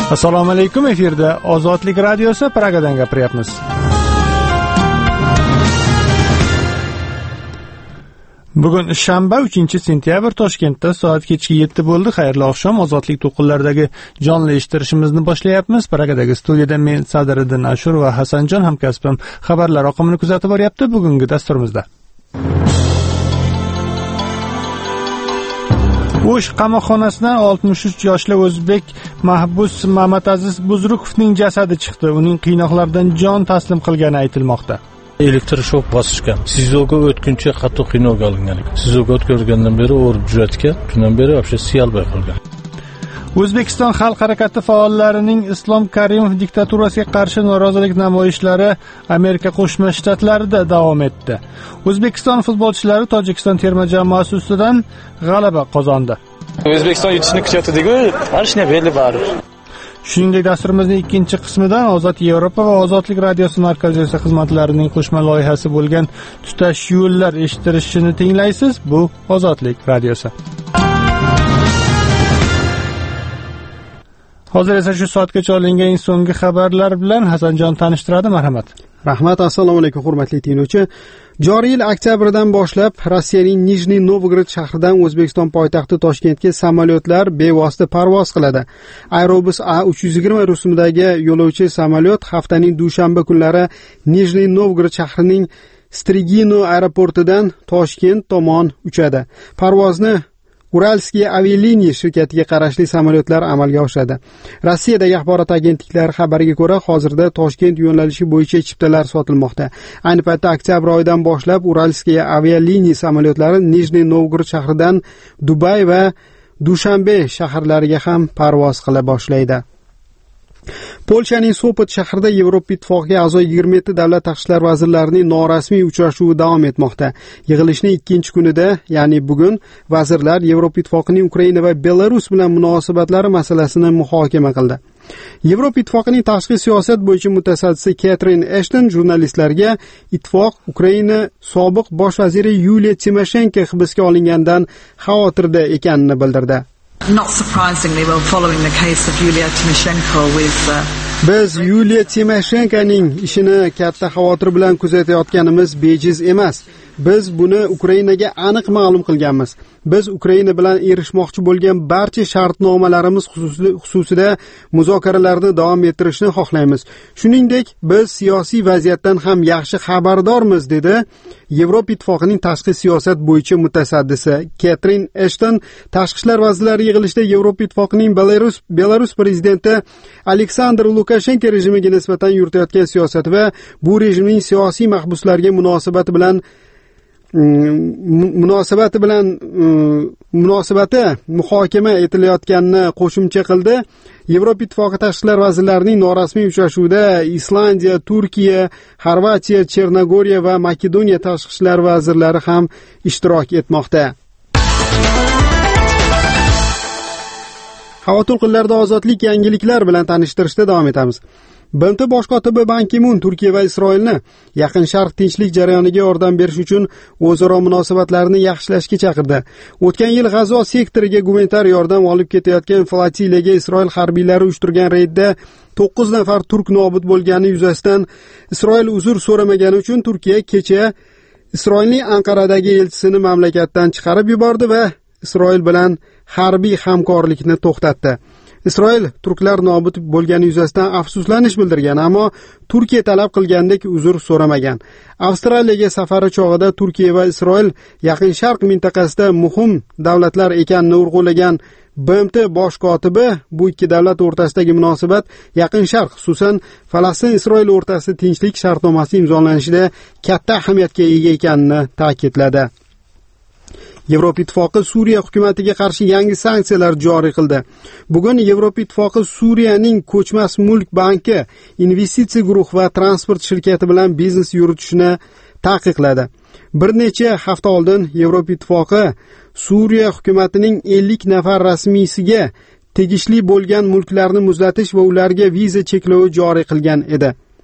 Assalomu alaykum, efirda Ozodlik radiosi Pragadan gapiryapmiz. Bugun shanba 3-sentyabr, Toshkentda soat kechki 7 bo'ldi. Xayrli oqshom. Ozodlik to'qinlaridagi jonli eshittirishimizni boshlayapmiz. Pragadagi studiyada men Sadiriddin Ashur va Hasanjon hamkasbim xabarlar oqimini kuzatib boryapti. Bugungi dasturimizda O'sh qamoqxonasidan 63 yoshli o'zbek mahbus Mamataziz Buzrukovning jasadi chiqdi. Uning qiynoqlardan jon taslim qilgani aytilmoqda. Elektroshok bosishgan. Sizoga o'tguncha qattiq qiynoq olingan. Sizoga o'tkazgandan beri o'rib juratgan. Shundan beri вообще siyalbay qolgan. O'zbekiston xalq harakati faollarining Islom Karimov diktaturasiga qarshi norozilik namoyishlari Amerika Qo'shma Shtatlarida davom etdi. O'zbekiston futbolchilari Tojikiston terma jamoasi ustidan g'alaba qozondi. O'zbekiston yutishni kutayotdi-ku, mana shunday belli bor. Shuningdek, dasturimizning ikkinchi qismidan Ozod Yevropa va Ozodlik radiosi markaziy xizmatlarining qo'shma loyihasi bo'lgan Tutash yo'llar eshittirishini tinglaysiz. Bu Ozodlik radiosi. Hozir esa shu soatgacha olingan so'nggi xabarlar bilan Hasanjon tanishtiradi. Marhamat. Rahmat. Assalomu alaykum, hurmatli tinglovchi. Joriy yil oktyabrdan boshlab Rossiyaning Nijniy Novgorod shahridan O'zbekiston poytaxti Toshkentga samolyotlar bevosita parvoz qiladi. Aerobus A320 rusumidagi yo'lovchi samolyot haftaning dushanba kunlari Nijniy Novgorod shahrining Strigino aeroportidan Toshkent tomon uchadi. Parvozni Uralskiy avialiniya shirkatiga qarashli samolyotlar amalga oshiradi. Rossiyadagi axborot agentliklari xabariga ko'ra, hozirda Toshkent yo'nalishi bo'yicha chiptalar sotilmoqda. Ayni paytda oktyabr oyidan boshlab Uralskiy avialiniya samolyotlari Nijniy Novgorod shahridan Dubay va Dushanbe shaharlariga ham parvoz qila boshlaydi. Polshaning Sopot shahrida Yevropa Ittifoqiga a'zo 27 davlat tashqi ishlar vazirlarining norasmiy uchrashuvi davom etmoqda. Yig'ilishning ikkinchi kunida, ya'ni bugun, vazirlar Yevropa Ittifoqining Ukraina va Belarus bilan munosabatlari masalasini muhokama qildi. Yevropa Ittifoqining tashqi siyosat bo'yicha mutasaddisi Catherine Ashton jurnalistlarga ittifoq Ukraina sobiq bosh vaziri Yuliya Timoshenko hibsga olingandan xavotirda ekanini bildirdi. Not surprisingly, well, following the case of Yulia Tymoshenko with Biz Yuliya Timoshenkoning ishini katta xavotir bilan kuzatayotganimiz bejiz emas. Biz buni Ukrainaga aniq ma'lum qilganmiz. Biz Ukraina bilan erishmoqchi bo'lgan barcha shartnomalarimiz xususida muzokaralarni davom ettirishni xohlaymiz. Shuningdek, biz siyosiy vaziyatdan ham yaxshi xabardormiz, dedi Yevropa Ittifoqining tashqi siyosat bo'yicha mutasaddisi Catherine Ashton tashqi ishlar vazirlari yig'ilishida Yevropa Ittifoqining Belarus prezidenti Aleksandr Lukashenko rejimiga nisbatan yuritayotgan siyosati va bu rejimning siyosiy mahbuslarga munosabati muhokama etilayotganini qo'shimcha qildi. Yevropa Ittifoqi tashqi ishlar vazirlarining norasmiy uchrashuvida Islandiya, Turkiya, Xorvatiya, Chernogoriya va Makedoniya tashqi ishlar vazirlari ham ishtirok etmoqda. Havo to'lqinlarida ozodlik yangiliklar bilan tanishtirishda davom etamiz. BMT bosh kotibi Ban Ki-mun Turkiya va Isroilni Yaqin Sharq tinchlik jarayoniga yordam berish uchun o'zaro munosabatlarni yaxshilashga chaqirdi. O'tgan yil G'azo sektoriga gumanitar yordam olib ketayotgan flotillaga Isroil harbiylari uyushtirgan reydda 9 nafar turk nobud bo'lgani yuzasidan Isroil uzr so'ramagani uchun Turkiya kecha Isroilning Anqaradagi elchisini mamlakatdan chiqarib yubordi va Isroil bilan harbiy hamkorlikni to'xtatdi. Isroil turklar nobud bo'lgani yuzasidan afsuslanish bildirgan, ammo Turkiya talab qilgandek uzr so'ramagan. Avstraliyaga safari chog'ida Turkiya va Isroil Yaqin Sharq mintaqasida muhim davlatlar ekanini urg'ulagan BMT bosh kotibi bu ikki davlat o'rtasidagi munosabat Yaqin Sharq, xususan Falastin-Isroil o'rtasida tinchlik shartnomasi imzolanishida katta ahamiyatga ega ekanini ta'kidladi. Yevropa Ittifoqi Suriya hukumatiga qarshi yangi sanksiyalar joriy qildi. Bugun Yevropa Ittifoqi Suriyaning Ko'chmas mulk banki, investitsiya guruh va transport shirkati bilan biznes yuritishni taqiqladi. Bir necha hafta oldin Yevropa Ittifoqi Suriya hukumatining 50 nafar rasmiysiga tegishli bo'lgan mulklarni muzlatish va ularga viza cheklovi joriy qilgan edi.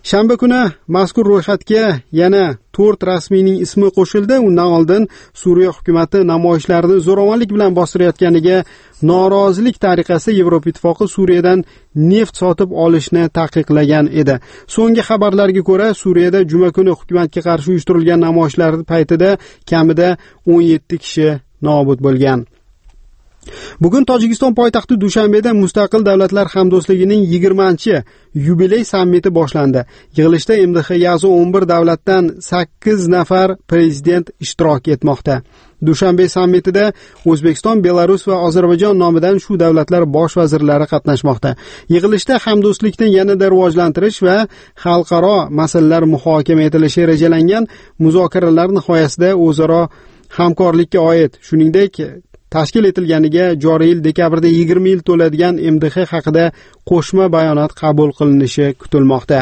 Shanba kuni mazkur ro'yxatga yana 4 rasmiyning ismi qo'shildi. Undan oldin Suriya hukumatı namoyishlarni zo'ravonlik bilan bostirayotganiga norozilik tariqasida Yevropa Ittifoqi Suriyadan neft sotib olishni taqiqlagan edi. So'nggi xabarlarga ko'ra, Suriyada juma kuni hukumatga qarshi uyushtirilgan namoyishlar paytida kamida 17 kishi nobud bo'lgan. Bugun Tojikiston poytaxti Dushanbeda Mustaqil davlatlar hamdo'stligining 20-yubiley sammiti boshlandi. Yig'ilishda MDH ya'zo 11 davlatdan 8 nafar prezident ishtirok etmoqda. Dushanbe sammitida O'zbekiston, Belarus va Ozarbayjon nomidan shu davlatlar bosh vazirlari qatnashmoqda. Yig'ilishda hamdo'stlikni yanada rivojlantirish va xalqaro masalalar muhokama etilishi rejalangan. Muzokaralar nihoyasida o'zaro hamkorlikka oid, shuningdek tashkil etilganiga joriy yil dekabrda 20 yil to'ladigan MDH haqida qo'shma bayonot qabul qilinishi kutilmoqda.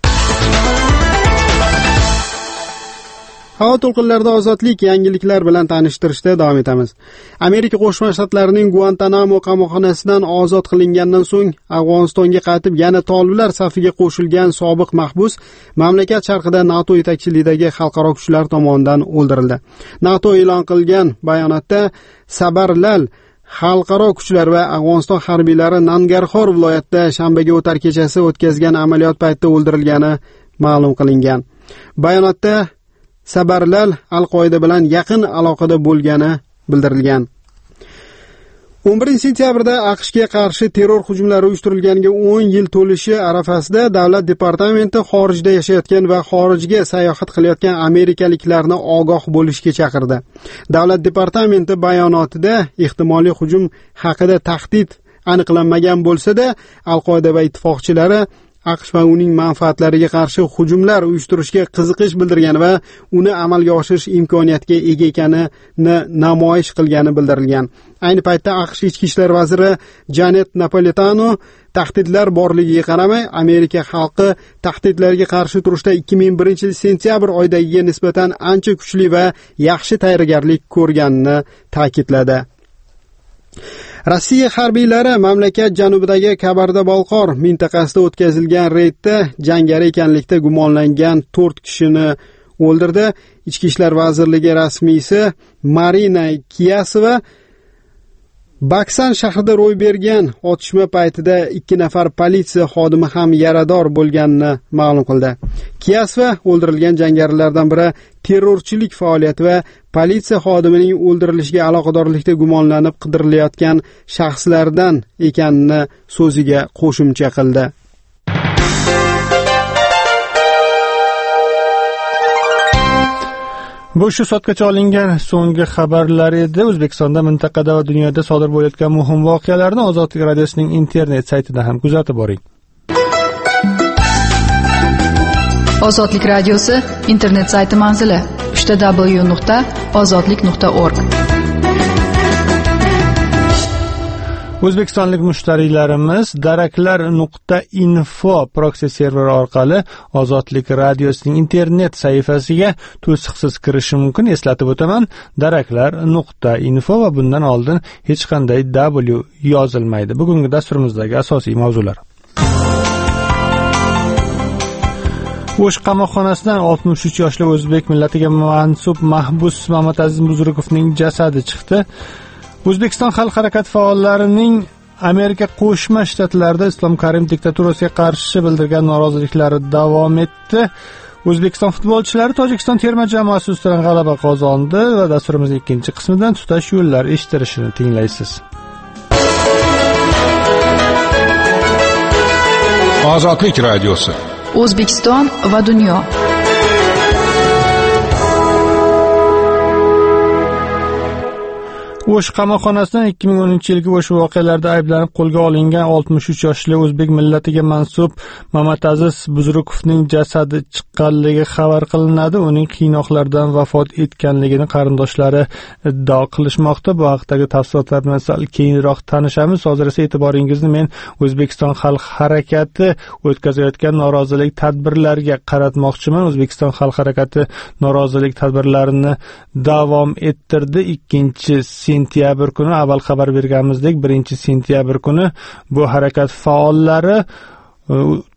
Havo to'lqinlarida ozodlik yangiliklar bilan tanishtirishda davom etamiz. Amerika Qo'shma Shtatlarining Guantanamo qamoqxonasidan ozod qilingandan so'ng Afg'onistonga qaytib yana toliblar safiga qo'shilgan sobiq mahbus mamlakat sharqida NATO yetakchiligidagi xalqaro kuchlar tomonidan o'ldirildi. NATO e'lon qilgan bayonotda Sabarlal xalqaro kuchlar va Afg'oniston harbiylari Nangarxor viloyatida shanbaga o'tar kechasi o'tkazgan amaliyot paytida o'ldirilgani ma'lum qilingan. Bayonotda Sabarlal Al-Qoida bilan yaqin aloqada bo'lgani bildirilgan. 11-sentyabrda AQShga qarshi terror hujumlari uyushtirilganiga 10 yil to'lishi arafasida Davlat departamenti xorijda yashayotgan va xorijga sayohat qilayotgan amerikaliklarni ogoh bo'lishga chaqirdi. Davlat departamenti bayonotida ehtimoliy hujum haqida tahdid aniqlanmagan bo'lsa-da, Al-Qoida va ittifoqchilari AQSh va uning manfaatlariga qarshi hujumlar uyushtirishga qiziqish bildirgan va uni amalga oshirish imkoniyatiga ega ekanini namoyish qilgani bildirilgan. Ayni paytda AQSh ichki ishlar vaziri Janet Napolitano tahdidlar borligiga qaramay, Amerika xalqi tahdidlarga qarshi turishda 2001-sentyabr oyidagiga nisbatan ancha kuchli va yaxshi tayyorgarlik ko'rganini ta'kidladi. Rossiya harbiylari mamlakat janubidagi Kabarda-Balqor mintaqasida o'tkazilgan reydda jangari ekanlikda gumonlangan 4 kishini o'ldirdi. Ichki ishlar vazirligi rasmiysi Marina Kiyasova Baksan shahrida ro'y bergan otishma paytida 2 nafar politsiya xodimi ham yarador bo'lganini ma'lum qildi. Kiyasova o'ldirilgan jangarilardan biri terrorchilik faoliyati va politsiya xodimining o'ldirilishiga aloqadorlikda gumonlanib qidirilayotgan shaxslardan ekanini so'ziga qo'shimcha qildi. Bu shu soatgacha olingan so'nggi xabarlar edi. O'zbekistonda, mintaqada va dunyoda sodir bo'layotgan muhim voqealarni Ozodlik radiosining internet saytida ham kuzatib boring. Ozodlik radiosi internet sayti manzili www.ozodlik.org. O'zbekistonlik mushtariylarimiz daraklar.info proksi serveri orqali Ozodlik radiosining internet sayfasiga to'siqsiz kirishi mumkin. Eslatib o'taman, daraklar.info va bundan oldin hech qanday W yozilmaydi. Bugungi dasturimizdagi asosiy mavzular. O'sh qamoqxonasidan 63 yoshli o'zbek millatiga mansub mahbus Mamataziz Buzrukovning jasadi chiqdi. O'zbekiston xalq harakati faollarining Amerika Qo'shma Shtatlarida Islom Karimov diktaturasiga qarshi bildirgan noroziliklari davom etdi. O'zbekiston futbolchilari Tojikiston terma jamoasi ustidan g'alaba qozondi va dasturimizning ikkinchi qismidan tutash yo'llar eshittirishini tinglaysiz. Ozodlik radiosi. O'zbekiston va dunyo. O'sh qamoqxonasidan 2010-yilgi o'sha voqealarda ayblanib qo'lga olingan 63 yoshli o'zbek millatiga mansub Mamataziz Buzrukovning jasadi chiqqanligi xabar qilinadi. Uning qiynoqlardan vafot etganligini qarindoshlari iddao qilishmoqda. Bu haqdagi tafsilotlar bilan sal keyinroq tanishamiz. Hozir esa e'tiboringizni men O'zbekiston xalq harakati o'tkazayotgan norozilik tadbirlariga qaratmoqchiman. O'zbekiston xalq harakati norozilik tadbirlarini davom ettirdi. 2-sentyabr kuni avval xabar berganimizdek 1-sentyabr kuni bu harakat faollari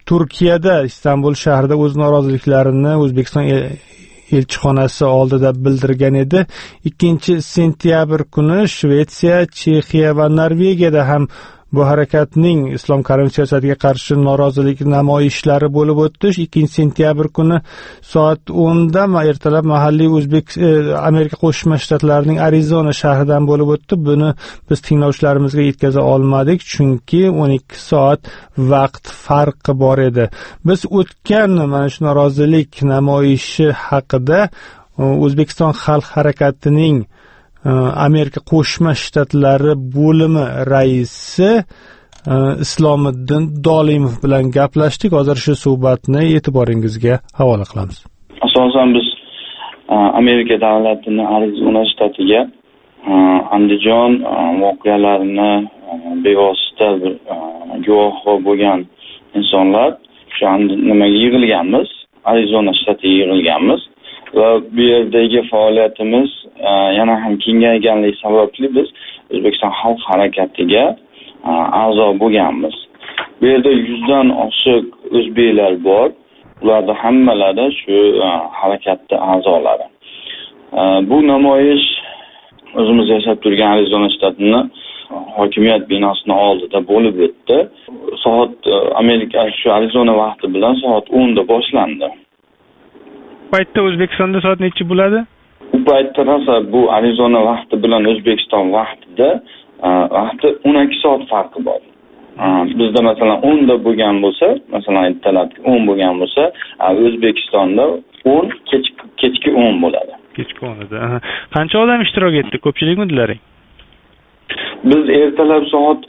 Turkiyada Istanbul shahrida o'z noroziliklarini O'zbekiston elchixonasi oldida bildirgan edi. 2 sentyabr kuni Shvetsiya, Chexiya va Norvegiyada ham bu harakatning Islom Karimov siyosatiga qarshi norozilik namoyishlari bo'lib o'tdi. 2 sentyabr kuni soat 10 da ertalab mahalliy Amerika Qo'shma Shtatlarining Arizona shahridan bo'lib o'tdi. Buni biz tinglovchilarimizga yetkaza olmadik, chunki 12 soat vaqt farqi bor edi. Biz o'tgan mana shu norozilik namoyishi haqida O'zbekiston xalq harakatining Amerika Qo'shma Shtatlari bo'limi raisi Islomiddin Dolimov bilan gaplashdik. Hozir shu suhbatni e'tiboringizga havola qilamiz. Asosan biz Amerika davlatining Arizona shtatiga Andijon voqealarini bevosita guvohi bo'lgan insonlar shu nimaga yig'ilganmiz, Arizona shtatiga yig'ilganmiz. Va bu yerdagi faoliyatimiz yana ham kengayganligi sababli biz O'zbekiston xalq harakatiga a'zo bo'lganmiz. Bu yerda 100 dan oshiq o'zbeklar bor. Ularda hammalari shu harakatning a'zolari. Bu namoyish o'zimiz yashab turgan Arizona shtatini hokimiyat binosini oldida bo'lib o'tdi. Soat Amerika shu Arizona vaqti bilan soat 10 da boshlandi. Bu paytda O'zbekistonda soat necha bo'ladi? Bu paytda rosa bu Arizona vaqti bilan O'zbekiston vaqtida vaqti 12 soat farqi bor. Bizda masalan 10 da bo'lgan bo'lsa, masalan ertalabki 10 bo'lgan bo'lsa, O'zbekistonda 10 kechki 10 bo'ladi. Kechki 10 da. Qancha odam ishtirok etdi? Ko'pchilikmidilaring? Biz ertalab soat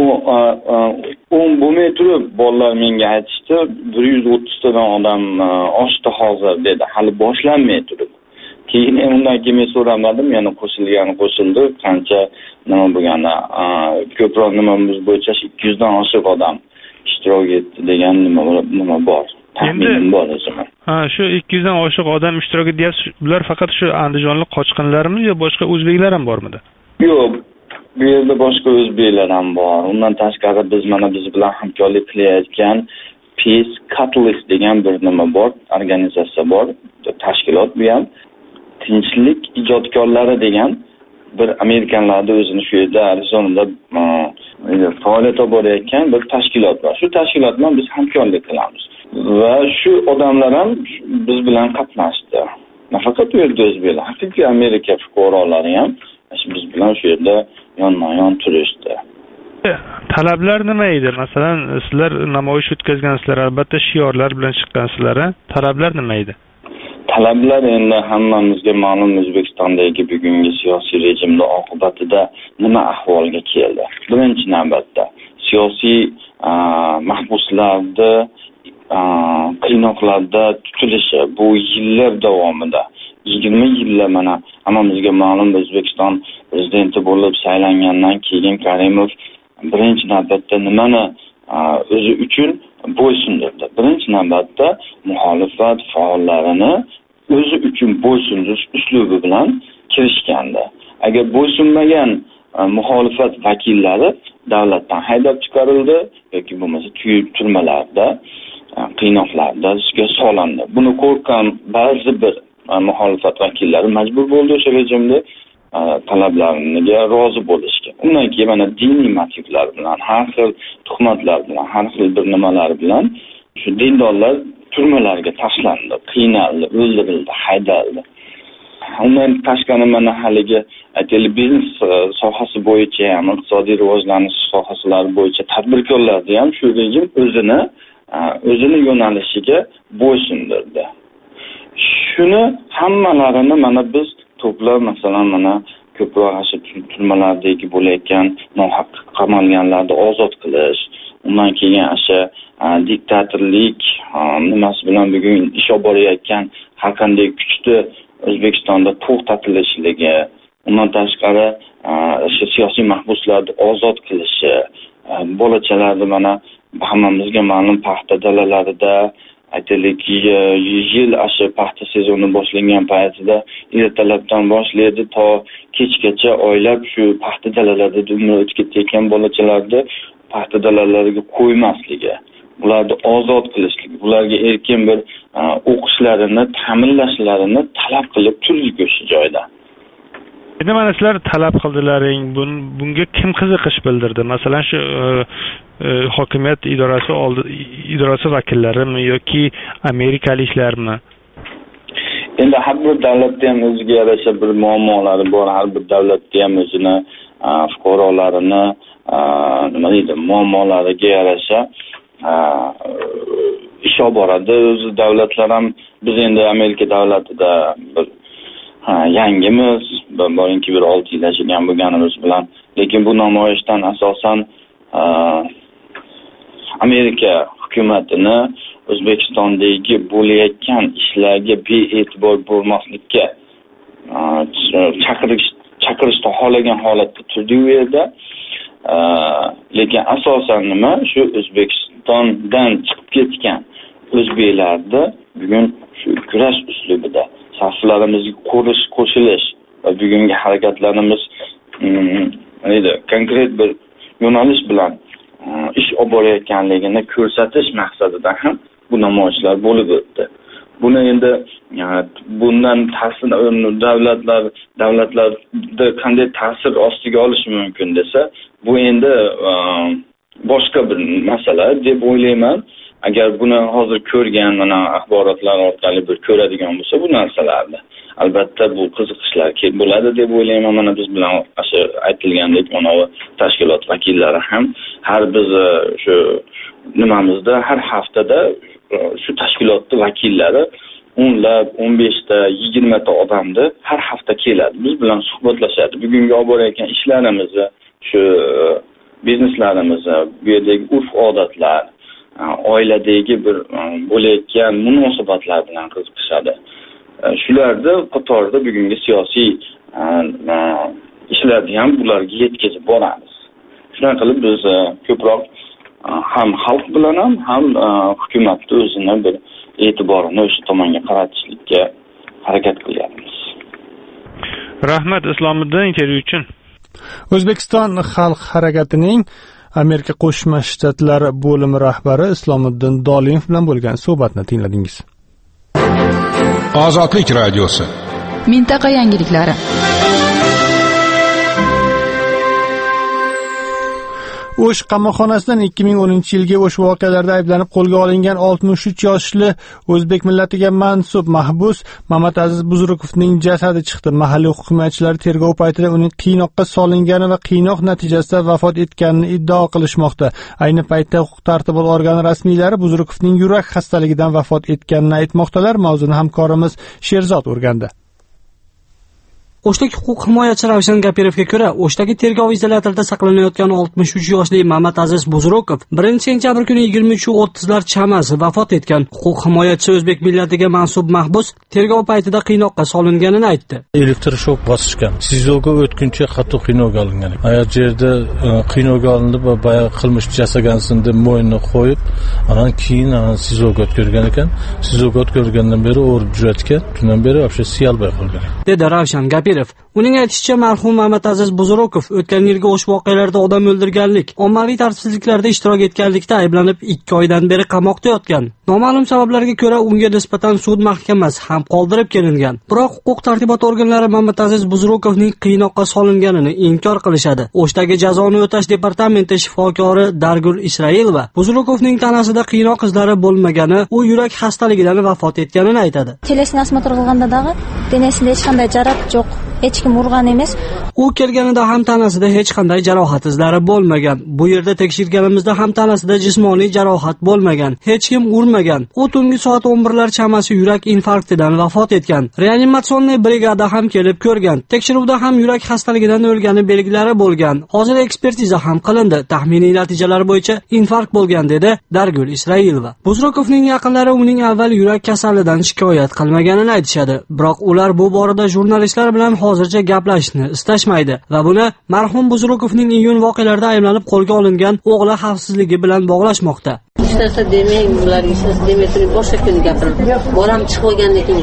10 bo'lmay turib bolalar menga aytishdi, 130 tadan odam oshdi hozir dedi, hali boshlanmay turib. Keyin undan keyin men so'ramadim, yana qo'shildi, qancha nima bo'lganda, ko'proq nimamiz bo'yicha 200 dan oshiq odam ishtirok etdi degan nima bor. Taxminim bor o'zim. Shu 200 dan oshiq odam ishtirok etyapsiz. Bular faqat shu andijonlik qochqinlarmi yo boshqa o'zbeklar ham bormidi? Yo'q. Bu yerda boshqa o'zbeklar ham bor. Undan tashqari biz bilan hamkorlik qilayotgan Peace Catalyst degan bir nima bor, organizatsiya bor, tashkilot bu ham tinchlik ijodkorlari degan bir Amerikanlarda o'zini shu yerda Arizonada faoliyat olib borayotgan bir tashkilot bor. Shu tashkilot bilan biz hamkorlik qilamiz. Va shu odamlar ham biz bilan qatnashdi. Nafaqat bu yerda o'zbeklar, haqiqiy Amerika fuqarolari ham biz bilan shu yerda yonma-yon turishdi. Talablar nima edi? Masalan, sizlar namoyish o'tkazgansizlar, albatta shiorlar bilan chiqqansizlar. Talablar nima edi? Talablar endi hammamizga ma'lum, O'zbekistondagi bugungi siyosiy rejimning oqibatida nima ahvolga keldi. Birinchi navbatda siyosiy mahbuslarda qiynoqlarda tutilishi bu yillar davomida 20 yillar mana hammamizga ma'lum, O'zbekiston prezidenti bo'lib saylangandan keyin Karimov birinchi navbatda nimani o'zi uchun bo'ysundirdi. Birinchi navbatda muxolifat faollarini o'zi uchun bo'ysundirish uslubi bilan kirishgandi. Agar bo'ysunmagan muxolifat vakillari davlatdan haydab chiqarildi yoki bo'lmasa turmalarda, qiynoqlarda solindi. Buni ko'rgan ba'zi bir muxolifat vakillari majbur bo'ldi o'sha rejimda talablariga rozi bo'lishga. Undan keyin mana diniy motivlar bilan, har xil tuhmatlar bilan, har xil bir nimalar bilan shu dindorlar turmalarga tashlandi, qiynaldi, o'ldirildi, haydaldi. Undan tashqari mana haligi aytaylik biznes sohasi bo'yicha ham, iqtisodiy rivojlanish sohalari bo'yicha tadbirkorlarni ham shu rejim o'zini yo'nalishiga bo'ysundirdi. Shuni hammalarini mana biz to'plab, masalan mana ko'proq shu turmalardagi bo'layotgan nohaq qamalganlarni ozod qilish, undan keyin o'sha diktatorlik nimasi bilan bugun ish olib borayotgan har qanday kuchni O'zbekistonda to'xtatilishligi, undan tashqari o'sha siyosiy mahbuslarni ozod qilishi, bolachalarni mana hammamizga ma'lum paxta dalalarida aytaylik yil asha paxta sezoni boshlangan paytida ertalabdan boshlaydi to kechgacha oylab shu paxta dalalarida umr o'tib ketayotgan bolachalarni paxta dalalariga qo'ymasligi, ularni ozod qilishlik, ularga erkin bir o'qishlarini, ta'minlashlarini talab qilib turdik o'sha joyda. Endi mana sizlar talab qildilaring, bunga kim qiziqish bildirdi? Masalan, shu hokimiyat idorasi vakillarimi yoki amerikaliklarmi? Endi har bir davlatda ham o'ziga yarasha bir muammolari bor. Har bir davlatda ham o'zini fuqarolarini muammolariga yarasha ish olib boradi. O'zi davlatlar ham, biz endi Amerika davlatida bir yangimiz, borinki bir 6 yil yashagan bo'lganimiz bilan, lekin bu namoyishdan asosan Amerika hukumatini O'zbekistondagi bo'layotgan ishlarga bee'tibor bo'lmaslikka chaqirishda xohlagan holatda turdi u yerda. Lekin asosan nima? Shu O'zbekistondan chiqib ketgan o'zbeklarni bugun shu kurash uslubida saflarimizga qo'shilish va bugungi harakatlarimiz konkret bir yo'nalish bilan ish olib borayotganligini ko'rsatish maqsadida ham bu namoyishlar bo'lib o'tdi. Buni endi bundan ta'sir davlatlarda qanday ta'sir ostiga olish mumkin desa, bu endi boshqa bir masala deb o'ylayman. Agar buni hozir ko'rgan mana axborotlar orqali bir ko'radigan bo'lsa bu narsalarni, albatta bu qiziqishlar bo'ladi deb o'ylayman. Mana biz bilan shu aytilgandek mana tashkilot vakillari ham har biz shu nimamizda har haftada shu tashkilotning vakillari 10 lab, 15 ta, 20 ta odamni har hafta keladi. Biz bilan suhbatlashadi. Bugungi olib borayotgan ishlarimizni, shu bizneslarimizni, bu yerdagi urf-odatlar, oiladagi bir bo'layotgan munosabatlar bilan qiziqishadi. Shularda qatorida bugungi siyosiy ishlarni ham bularga yetkazib boramiz. Shunday qilib biz ko'proq ham xalq bilan ham hukumatni o'zini bir e'tiborini o'sha tomonga qaratishlikka harakat qilyapmiz. Rahmat Islomiddin intervyu uchun. O'zbekiston xalq harakatining Amerika Qo'shma Shtatlari bo'limi rahbari Islomiddin Dolimov bilan bo'lgan suhbatni tingladingiz. Ozodlik radiosi. Mintaqa yangiliklari. O'sh qamoqxonasidan 2010-yilgi o'sh voqealarida ayblanib qo'lga olingan 63 yoshli o'zbek millatiga mansub mahbus Mamataziz Buzrukovning jasadi chiqdi. Mahalliy hukumatchilar tergov paytida uning qiynoqqa solingani va qiynoq natijasida vafot etganini iddao qilishmoqda. Ayni paytda huquq-tartibot organi rasmiylari Buzrukovning yurak xastaligidan vafot etganini aytmoqdalar. Mavzuni hamkorimiz Sherzod o'rgandi. O'shdagi huquq himoyachi Ravshan Gapirovga ko'ra, O'shdagi tergov izolyatorida saqlanayotgan 63 yoshli Mamataziz Buzrukov 1-sentyabr kuni 23:30lar chamasi vafot etgan. Huquq himoyachi o'zbek millatiga mansub mahbus tergov paytida qiynoqqa solinganini aytdi. Elektroshok bosishgan. Sizoga o'tguncha qattiq qiynoqqa olingan. Ayol yerda qiynoqqa olindi va boya qilmish jasagansin deb mo'yinni qo'yib, anan keyin sizoga o'tkirgan ekan. Sizoga o'tkirgandan beri o'rib juratgan. Shundan beri вообще siyalbay qolgan. Dedi Ravshan Gapirov. Uning aytishicha, marhum Mamataziz Buzrukov o'tgan yilgi o'sh voqealarida odam o'ldirganlik, ommaviy tartibsizliklarda ishtirok etganlikda ayblanib 2 oydan beri qamoqda yotgan. Noma'lum sabablarga ko'ra unga nisbatan sud mahkamasi ham qoldirib kelingan. Biroq huquq tartibot organlari Mamataziz Buzrukovning qiynoqqa solinganini inkor qilishadi. O'shdagi jazoni o'tash departamenti shifokori Dargul Israilova Buzrukovning tanasida qiynoq izlari bo'lmagani, u yurak xastaligidan vafot etganini aytadi. Telesini osmotor qilgandagi denesida hech qanday jarohat yo'q. Hech kim urgan emas. U kelganida ham tanasida hech qanday jarohat izlari bo'lmagan. Bu yerda tekshirganimizda ham tanasida jismoniy jarohat bo'lmagan. Hech kim urmagan. U tungi soat 11lar chamasi yurak infarktidan vafot etgan. Reanimatsionniy brigada ham kelib ko'rgan. Tekshiruvda ham yurak xastaligidan o'lgani belgilari bo'lgan. Hozir ekspertiza ham qilindi. Taxminiy natijalar bo'yicha infarkt bo'lgan, dedi Dargul Israilova. Buzrukovning yaqinlari uning avval yurak kasalidan shikoyat qilmaganini aytishadi. Biroq ular bu borada jurnalistlar bilan hozircha gaplashishni istashmaydi va buni marhum Buzrukovning iyun voqealarida ayblanib qo'lga olingan o'g'li xavfsizligi bilan bog'lashmoqda. Ishlasa demang, ular ishlasa demay turib boshqa kun gapiradi. Bolam chiqib olgandan keyin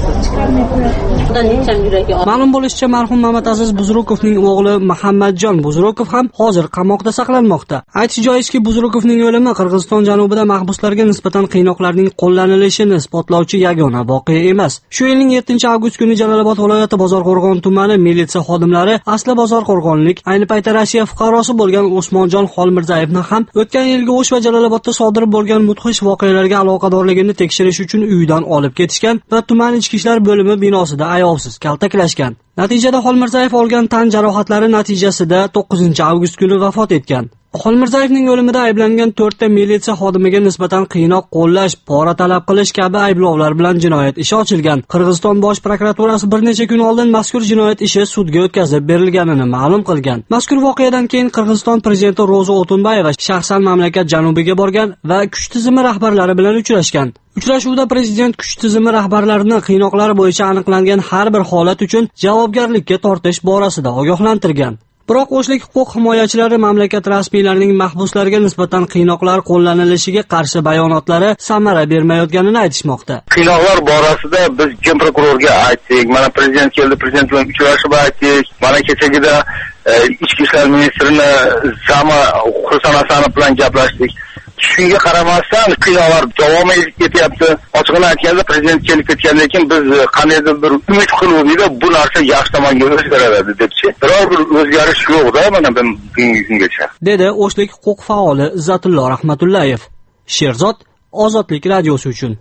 gapiradi. Ma'lum bo'lishicha, marhum Mamataziz Buzrukovning o'g'li Muhammadjon Buzrukov ham hozir qamoqda saqlanmoqda. Aytish joizki, Buzrukovning o'limi Qirg'iziston janubida mahbuslarga nisbatan qiynoqlarning qo'llanilishini isbotlovchi yagona voqea emas. Shu yilning 7-avgust kuni Jalolobod viloyati Bozorqo'rg'on tumani militsiya xodimlari asli Bozorqo'rg'onlik, ayni paytda Rossiya fuqarosi bo'lgan Usmonjon Xolmirzayevni ham o'tgan yilgi O'sh va Jalolobodda sodir bo'lgan mudhish voqealarga aloqadorligini tekshirish uchun uyidan olib ketishgan va tuman ichki ishlar bo'limi binosida ayovsiz kaltaklashgan. Natijada Xolmirzayev olgan tan jarohatlari natijasida 9-avgust kuni vafot etgan. Xolmirzayevning o'limida ayblangan 4 ta militsiya xodimiga nisbatan qiynoq qo'llash, pora talab qilish kabi ayblovlar bilan jinoyat ishi ochilgan. Qirg'iziston bosh prokuraturasi bir necha kun oldin mazkur jinoyat ishi sudga o'tkazib berilganini ma'lum qilgan. Mazkur voqeadan keyin Qirg'iziston prezidenti Ro'za O'tunbayeva shaxsan mamlakat janubiga borgan va kuch tizimi rahbarlari bilan uchrashgan. Uchrashuvda prezident kuch tizimi rahbarlarini qiynoqlar bo'yicha aniqlangan har bir holat uchun javobgarlikka tortish borasida ogohlantirgan. Biroq o'shlik huquq himoyachilari mamlakat rasmiylarining mahbuslarga nisbatan qiynoqlar qo'llanilishiga qarshi bayonotlari samara bermayotganini aytishmoqda. Qiynoqlar borasida biz Gen prokurorga aytdik, mana prezident keldi, prezident bilan uchrashib aytdik, mana kechagida ichki ishlar ministrini Zama Husan Hasanov bilan gaplashdik. Shunga qaramasdan qiynoqlar davom etib ketyapti. Ochiqini aytganda prezident kelib ketgandan keyin biz qandaydir bir umid qiluvdik-da, bu narsa yaxshi tomonga o'zgaradi debchi. Biror bir o'zgarish yo'q-da mana bugungi kungacha. Dedi O'shlik huquq faoli Izzatullo Rahmatullayev. Sherzod Ozodlik radiosi uchun.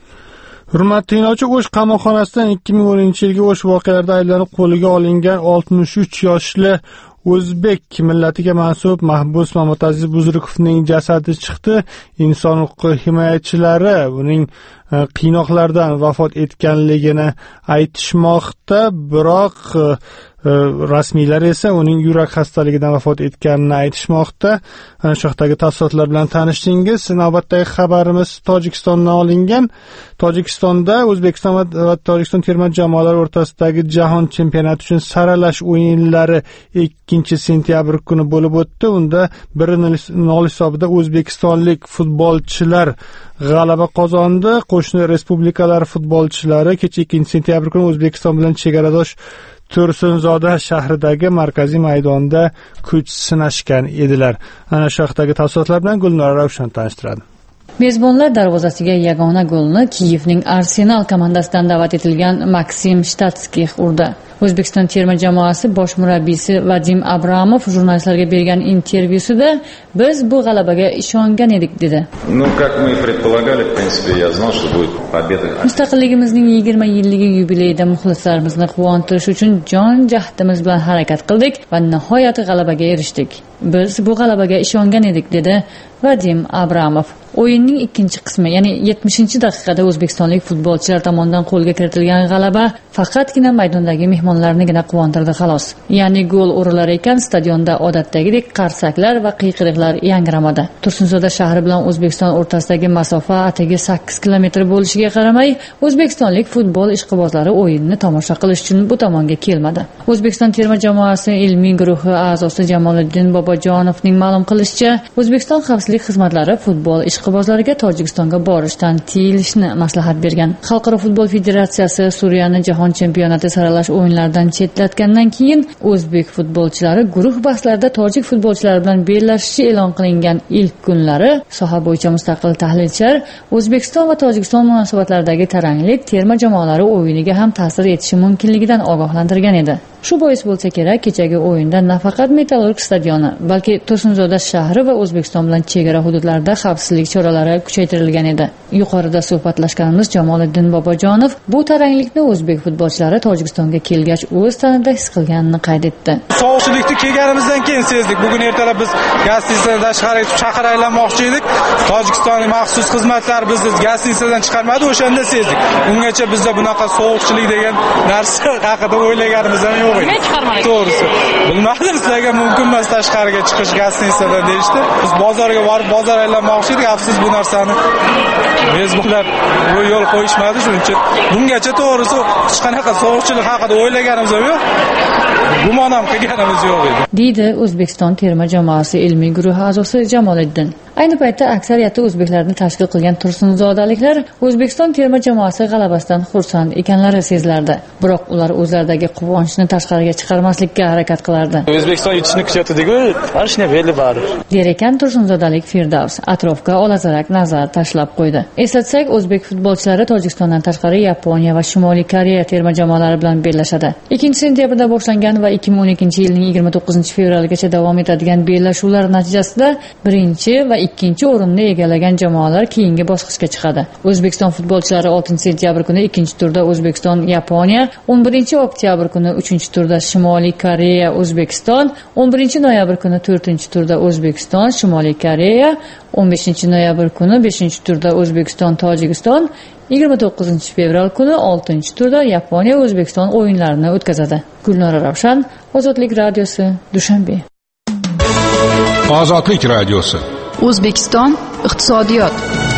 Hurmatli tinglovchi, O'sh qamoqxonasidan 2010-yilgi O'sh voqealarida ayblanib qo'lga olingan 63 yoshli o'zbek millatiga mansub mahbus Mamataziz Buzrukovning jasadi chiqdi. Inson huquqi himoyachilari uning qiynoqlardan vafot etganligini aytishmoqda, biroq rasmiylar esa uning yurak xastaligidan vafot etganini aytishmoqda. Ana shu haqdagi tafsilotlar bilan tanishdingiz. Navbatdagi xabarimiz Tojikistondan olingan. Tojikistonda O'zbekiston va Tojikiston terma jamoalari o'rtasidagi jahon chempionati uchun saralash o'yinlari 2-sentyabr kuni bo'lib o'tdi. Unda 1-0 hisobida o'zbekistonlik futbolchilar g'alaba qozondi. Qo'shni respublikalar futbolchilari kecha 2-sentyabr kuni O'zbekiston bilan chegaradosh Tursunzoda shahridagi markaziy maydonda kuch sinashgan edilar. Ana shu haqdagi tafsilotlar bilan Gulnora Ravshan tanishtiradi. Mezbonlar darvozasiga yagona golni Kiyevning Arsenal komandasidan da'vat etilgan Maksim Shtatskix urdi. O'zbekiston terma jamoasi bosh murabbiysi Vadim Abramov jurnalistlarga bergan intervyusida biz bu g'alabaga ishongan edik dedi. Mustaqilligimizning 20 yilligi yubileyida muxlislarimizni quvontirish uchun jon jahdimiz bilan harakat qildik va nihoyat g'alabaga erishdik. Biz bu g'alabaga ishongan edik dedi Vadim Abramov. O'yinning ikkinchi qismi, ya'ni 70-daqiqada o'zbekistonlik futbolchilar tomonidan qo'lga kiritilgan g'alaba faqatgina maydondagi mehmonlarnigina quvontirdi xolos. Ya'ni gol urilar ekan, stadionda odatdagidek qarsaklar va qiyqiriqlar yangramadi. Tursunzoda shahri bilan O'zbekiston o'rtasidagi masofa atigi 8 kilometr bo'lishiga qaramay, o'zbekistonlik futbol ishqibozlari o'yinni tomosha qilish uchun bu tomonga kelmadi. O'zbekiston terma jamoasi ilmiy guruhi a'zosi Jamoliddin Bobojonovning ma'lum qilishicha, O'zbekiston xavfsizlik xizmatlari futbol ishqibozlariga Tojikistonga borishdan tiyilishni maslahat bergan. Xalqaro futbol federatsiyasi Suriyani jahon chempionati saralash o'yinlaridan chetlatgandan keyin o'zbek futbolchilari guruh bahslarida tojik futbolchilari bilan bellashishi e'lon qilingan ilk kunlari soha bo'yicha mustaqil tahlilchilar O'zbekiston va Tojikiston munosabatlaridagi taranglik terma jamoalari o'yiniga ham ta'sir etishi mumkinligidan ogohlantirgan edi. Shu bois bo'lsa kerak, kechagi o'yinda nafaqat Metallurg stadioni, balki Tursunzoda shahri va O'zbekiston bilan chegara hududlarida xavfsizlik choralari kuchaytirilgan edi. Yuqorida suhbatlashganimiz Jamoliddin Bobojonov bu taranglikni o'zbek futbolchilari Tojikistonga kelgach o'z tanida his qilganini qayd etdi. Sovuqchilikni kelganimizdan keyin sezdik. Bugun ertalab biz Gastinisadan tashqari shahar aylanmoqchi edik. Tojikistonning maxsus xizmatlari bizni Gastinisadan chiqarmadi, o'shanda sezdik. Ungacha bizda bunaqa sovuqchilik degan narsa haqida o'ylaganimiz ham yo'q. To'g'risi. Bilmadim, sizlarga mumkin emas tashqariga chiqish Gastinisadan deyishdi. Biz bozorga borib bozor aylanmoqchi edik, afsus bu narsani mezbonlar yo'l qo'yishmadi, shuning uchun bungacha to'g'risi hech qanaqa sovuqchilik haqida o'ylaganimiz ham yo'q. Gumon ham qilganimiz yo'q edi. Deydi O'zbekiston terma jamoasi ilmiy guruhi a'zosi Jamoliddin. Ayni paytda aksariyati o'zbeklarni tashkil qilgan tursunzodaliklar O'zbekiston terma jamoasi g'alabasidan xursand ekanlari sezilardi. Biroq ular o'zlaridagi quvonchni tashqariga chiqarmaslikka harakat qilardi. O'zbekiston yutishni kutayotdi-ku, mana shunday belli bari. Der ekan tursunzodalik Firdavs atrofga olazarak nazar tashlab qo'ydi. Eslatsak, o'zbek futbolchilari Tojikistondan tashqari Yaponiya va Shimoliy Koreya terma jamoalari bilan bellashadi. 2-sentyabrda boshlangan va 2012-yilning 29-fevraligacha davom etadigan bellashuvlar natijasida birinchi va ikkinchi o'rinni egallagan jamoalar keyingi bosqichga chiqadi. O'zbekiston futbolchilari 6-sentyabr kuni 2-turda O'zbekiston Yaponiya, 11-oktyabr kuni 3-turda Shimoliy Koreya O'zbekiston, 11-noyabr kuni 4-turda O'zbekiston Shimoliy Koreya, 15-noyabr kuni 5-turda O'zbekiston Tojikiston, 29-fevral kuni 6-turda Yaponiya O'zbekiston o'yinlarini o'tkazadi. Gulnora Ravshan, Ozodlik radiosi, Dushanbe. Ozodlik radiosi. O'zbekiston iqtisodiyot.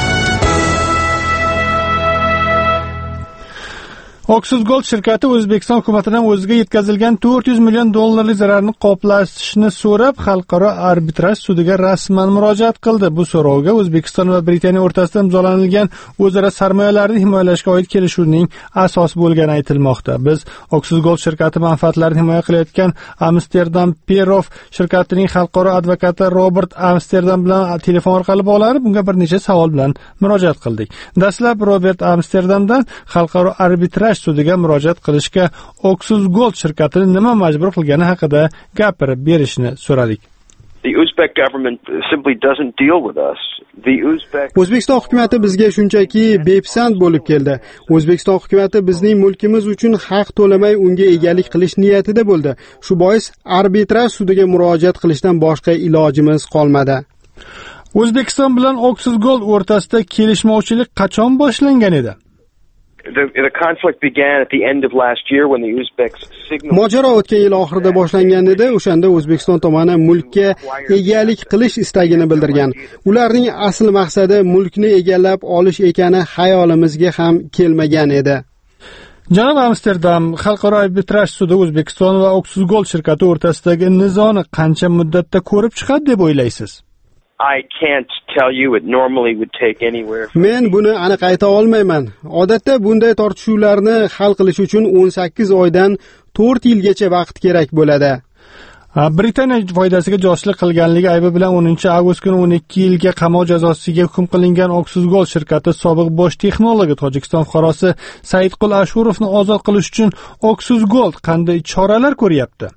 Oxus Gold shirkati O'zbekiston hukumatidan o'ziga yetkazilgan 400 million dollarlik zararni qoplashni so'rab xalqaro arbitraj sudiga rasman murojaat qildi. Bu so'rovga O'zbekiston va Britaniya o'rtasida imzolangan o'zaro sarmoyalarni himoyalashga oid kelishuvning asos bo'lgani aytilmoqda. Biz Oxus Gold shirkati manfaatlarini himoya qilayotgan Amsterdam Perov shirkatining xalqaro advokati Robert Amsterdam bilan telefon orqali bog'lanib, unga bir necha savol bilan murojaat qildik. Dastlab Robert Amsterdamdan xalqaro arbitraj sudiga murojaat qilishga Oxus Gold shirkatini nima majbur qilgani haqida gapirib berishni so'radik. O'zbekiston hukumati bizga shunchaki bepisand bo'lib keldi. O'zbekiston hukumati bizning mulkimiz uchun haq to'lamay unga egalik qilish niyatida bo'ldi. Shu bois arbitraj sudiga murojaat qilishdan boshqa ilojimiz qolmadi. O'zbekiston bilan Oxus Gold o'rtasida kelishmovchilik qachon boshlangan edi? Mojaro o'tgan yil oxirida boshlangan edi. O'shanda O'zbekiston tomoni mulkka egalik qilish istagini bildirgan. Ularning asl maqsadi mulkni egallab olish ekani xayolimizga ham kelmagan edi. Janob Amsterdam, xalqaro arbitraj sudi O'zbekiston va Oxus Gold shirkati o'rtasidagi nizoni qancha muddatda ko'rib chiqadi deb o'ylaysiz? Men buni aniq ayta olmayman. Odatda bunday tortishuvlarni hal qilish uchun 18 oydan 4 yilgacha vaqt kerak bo'ladi. Britaniya foydasiga josuslik qilganligi aybi bilan 10-avgust kuni 12 yilga qamoq jazosiga hukm qilingan Oxus Gold shirkati sobiq bosh texnologi Tojikiston fuqarosi Saidqul Ashurovni ozod qilish uchun Oxus Gold qanday choralar ko'ryapti?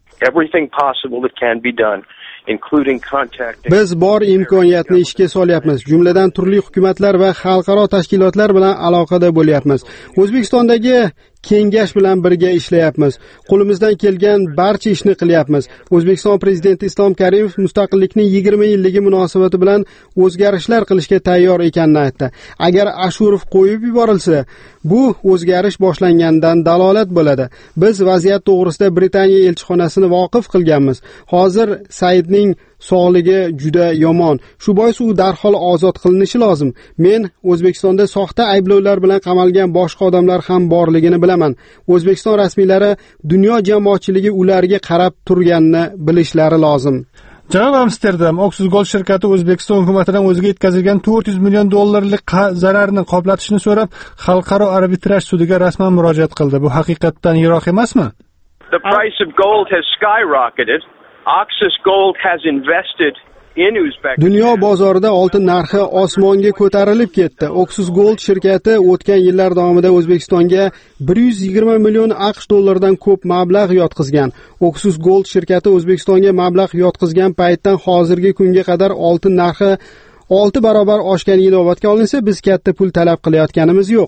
Biz bor imkoniyatni ishga solyapmiz. Jumladan turli hukumatlar va xalqaro tashkilotlar bilan aloqada bo'lyapmiz. O'zbekistondagi kengash bilan birga ishlayapmiz. Qo'limizdan kelgan barcha ishni qilyapmiz. O'zbekiston prezidenti Islom Karimov mustaqillikning 20 yilligi munosabati bilan o'zgarishlar qilishga tayyor ekanini aytdi. Agar Ashurov qo'yib yuborilsa, bu o'zgarish boshlangandan dalolat bo'ladi. Biz vaziyat to'g'risida Britaniya elchixonasini voqif qilganmiz. Hozir Saidning sog'ligi juda yomon. Shu bois u darhol ozod qilinishi lozim. Men O'zbekistonda soxta ayblovlar bilan qamalgan boshqa odamlar ham borligini bilaman. O'zbekiston rasmiylari dunyo jamoatchiligi ularga qarab turganini bilishlari lozim. Janob Amsterdam, Oxus Gold shirkati O'zbekiston hukumatidan o'ziga yetkazilgan 400 million dollarlik zararni qoplatishni so'rab, xalqaro arbitraj sudiga rasman murojaat qildi. Bu haqiqatdan yiroq emasmi? The price of gold has skyrocketed. Oxus Gold has invested in Uzbekistan. Dunyo bozorida oltin narxi osmonga ko'tarilib ketdi. Oxus Gold shirkati o'tgan yillar davomida O'zbekistonga 120 million AQSh dollaridan ko'p mablag' yotqizgan. Oxus Gold shirkati O'zbekistonga mablag' yotqizgan paytdan hozirgi kunga qadar oltin narxi 6 barobar oshgani inobatga olinsa, biz katta pul talab qilayotganimiz yo'q.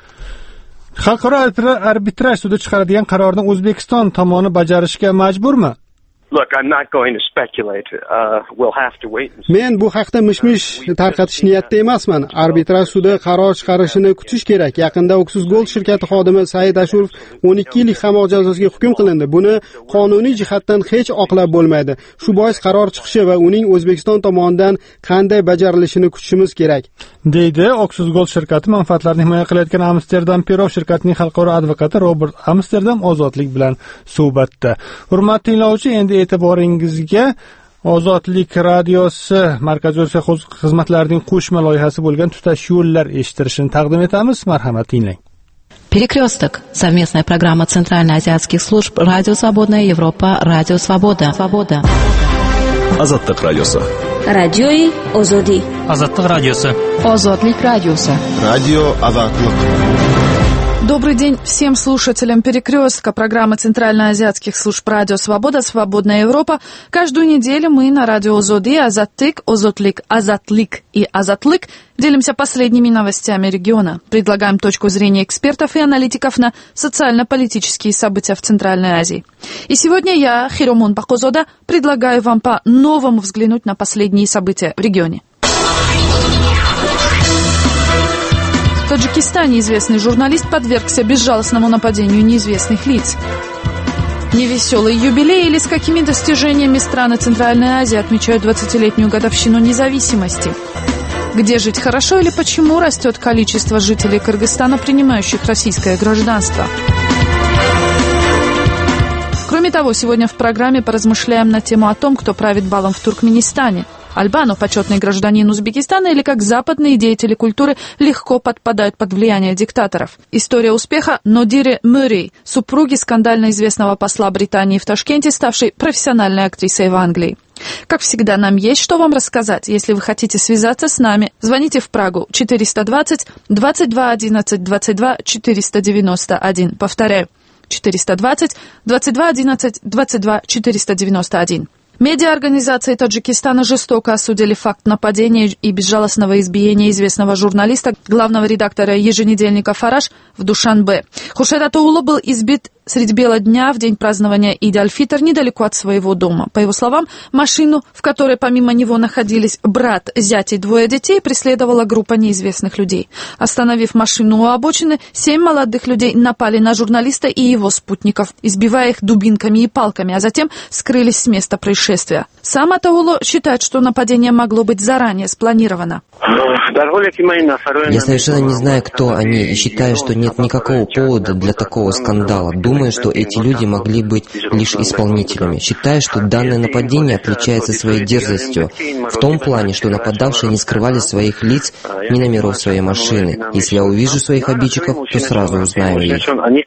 Xalqaro arbitraj sudi chiqaradigan qarorni O'zbekiston tomoni bajarishga majburmi? Look, I'm not going to speculate. We'll have to wait and see. Men bu haqda mishmish tarqatish niyatida emasman. Arbitraj sudi qaror chiqarishini kutish kerak. Yaqinda Oxus Gold shirkati xodimi Said Ashurov 12 yillik qamoq jazosiga hukm qilindi. Buni qonuniy jihatdan hech oqlab bo'lmaydi. Shu bois qaror chiqishi va uning O'zbekiston tomonidan qanday bajarilishini kutishimiz kerak. Deydi Oxus Gold shirkati manfaatlarini himoya qilayotgan Amsterdam Perov shirkatining xalqaro advokati Robert Amsterdam ozodlik bilan suhbatda. Hurmatli tinglovchi, endi e'tiboringizga Ozodlik radiosi Markaziy Osiyo xizmatlarining qo'shma loyihasi bo'lgan tutash yo'llar eshittirishini taqdim etamiz. Marhamat tinglang. Перекресток. Совместная программа Центральноазиатских служб Радио Свободная Европа, Радио Свобода. Азаттык радиосы. Радиои Озоди. Азаттык радиосы. Озодлик радиосы. Радио Азаттык. Добрый день всем слушателям «Перекрестка» программы Центральноазиатских служб Радио Свобода, Свободная Европа. Каждую неделю мы на радио Озоди, Азаттык, Озотлик, Азатлик и Азатлык делимся последними новостями региона. Предлагаем точку зрения экспертов и аналитиков на социально-политические события в Центральной Азии. И сегодня я, Хиромон Бакозода, предлагаю вам по-новому взглянуть на последние события в регионе. В Таджикистане известный журналист подвергся безжалостному нападению неизвестных лиц. Невеселый юбилей или с какими достижениями страны Центральной Азии отмечают 20-летнюю годовщину независимости? Где жить хорошо или почему растет количество жителей Кыргызстана, принимающих российское гражданство? Кроме того, сегодня в программе поразмышляем на тему о том, кто правит балом в Туркменистане. Альбану, почетный гражданин Узбекистана, или как западные деятели культуры легко подпадают под влияние диктаторов. История успеха Нодире Мюррей, супруги скандально известного посла Британии в Ташкенте, ставшей профессиональной актрисой в Англии. Как всегда, нам есть что вам рассказать. Если вы хотите связаться с нами, звоните в Прагу 420 22 11 22 491. Повторяю, 420 22 11 22 491. Медиаорганизации Таджикистана жестоко осудили факт нападения и безжалостного избиения известного журналиста, главного редактора еженедельника «Фараш» в Душанбе. Хуршед Атоулу был избит средь бела дня в день празднования Ид-аль-Фитр недалеко от своего дома. По его словам, машину, в которой помимо него находились брат, зять и двое детей, преследовала группа неизвестных людей. Остановив машину у обочины, 7 молодых людей напали на журналиста и его спутников, избивая их дубинками и палками, а затем скрылись с места происшествия. Сам Атаулу считает, что нападение могло быть заранее спланировано. Я совершенно не знаю, кто они, и считаю, что нет никакого повода для такого скандала. Думаю, что эти люди могли быть лишь исполнителями. Считаю, что данное нападение отличается своей дерзостью в том плане, что нападавшие не скрывали своих лиц ни номеров своей машины. Если я увижу своих обидчиков, то сразу узнаю их.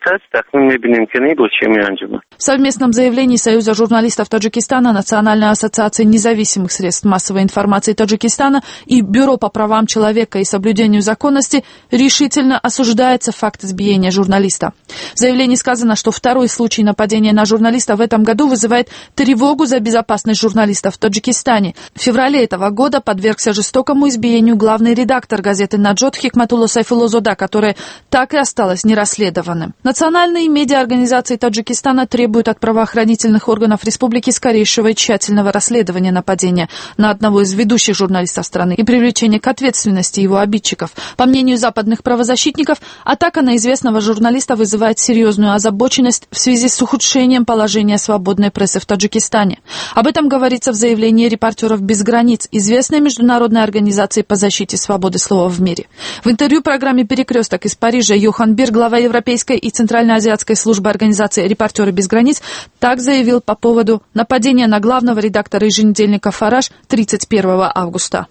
В совместном заявлении Союза журналистов Таджикистана, Национальной ассоциации независимых средств массовой информации Таджикистана и Бюро по правам человека и соблюдению законности решительно осуждается факт избиения журналиста. В заявлении сказано, что второй случай нападения на журналиста в этом году вызывает тревогу за безопасность журналистов в Таджикистане. В феврале этого года подвергся жестокому избиению главный редактор газеты «Наджот» Хикматулло Сайфуллозода, которое так и осталось нерасследованным. Национальные медиаорганизации Таджикистана требуют от правоохранительных органов республики скорейшего и тщательного расследования нападения на одного из ведущих журналистов страны и привлечения к ответственности его обидчиков. По мнению западных правозащитников, атака на известного журналиста вызывает серьезную озабоченность в связи с ухудшением положения свободной прессы в Таджикистане. Об этом говорится в заявлении «Репортеров без границ», известной международной организации по защите свободы слова в мире. В интервью программе «Перекресток» из Парижа Йохан Бир, глава Европейской и Центральноазиатской службы организации «Репортеры без границ», так заявил по поводу нападения на главного редактора еженедельника «Фараш» 31 августа.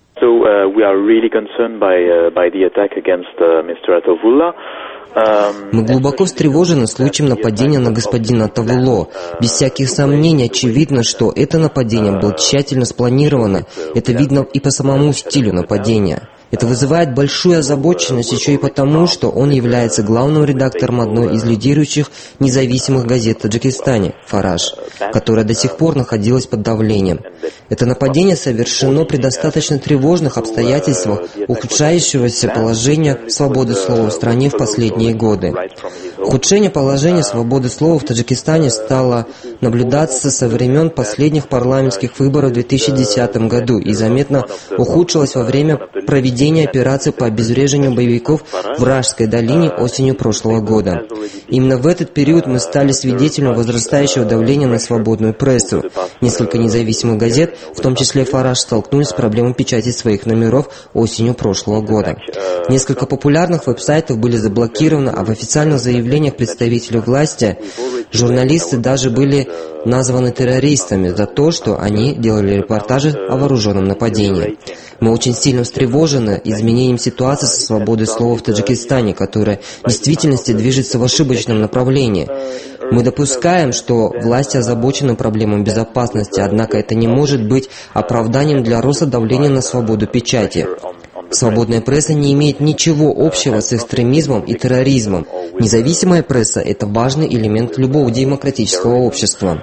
Мы глубоко встревожены случаем нападения на господина Тавуло. Без всяких сомнений очевидно, что это нападение было тщательно спланировано. Это видно и по самому стилю нападения. Это вызывает большую озабоченность еще и потому, что он является главным редактором одной из лидирующих независимых газет в Таджикистане, «Фараш», которая до сих пор находилась под давлением. Это нападение совершено при достаточно тревожных обстоятельствах ухудшающегося положения свободы слова в стране в последние годы. Ухудшение положения свободы слова в Таджикистане стало наблюдаться со времен последних парламентских выборов в 2010 году и заметно ухудшилось во время проведения операции по обезвреживанию боевиков в Рашской долине осенью прошлого года. Именно в этот период мы стали свидетелями возрастающего давления на свободную прессу. Несколько независимых газет, в том числе «Фараш», столкнулись с проблемой печати своих номеров осенью прошлого года. Несколько популярных веб-сайтов были заблокированы, а в официальных заявлениях заявлениях представителей власти журналисты даже были названы террористами за то, что они делали репортажи о вооруженном нападении. Мы очень сильно встревожены изменением ситуации со свободой слова в Таджикистане, которая в действительности движется в ошибочном направлении. Мы допускаем, что власти озабочены проблемой безопасности, однако это не может быть оправданием для роста давления на свободу печати. Свободная пресса не имеет ничего общего с экстремизмом и терроризмом. Независимая пресса – это важный элемент любого демократического общества.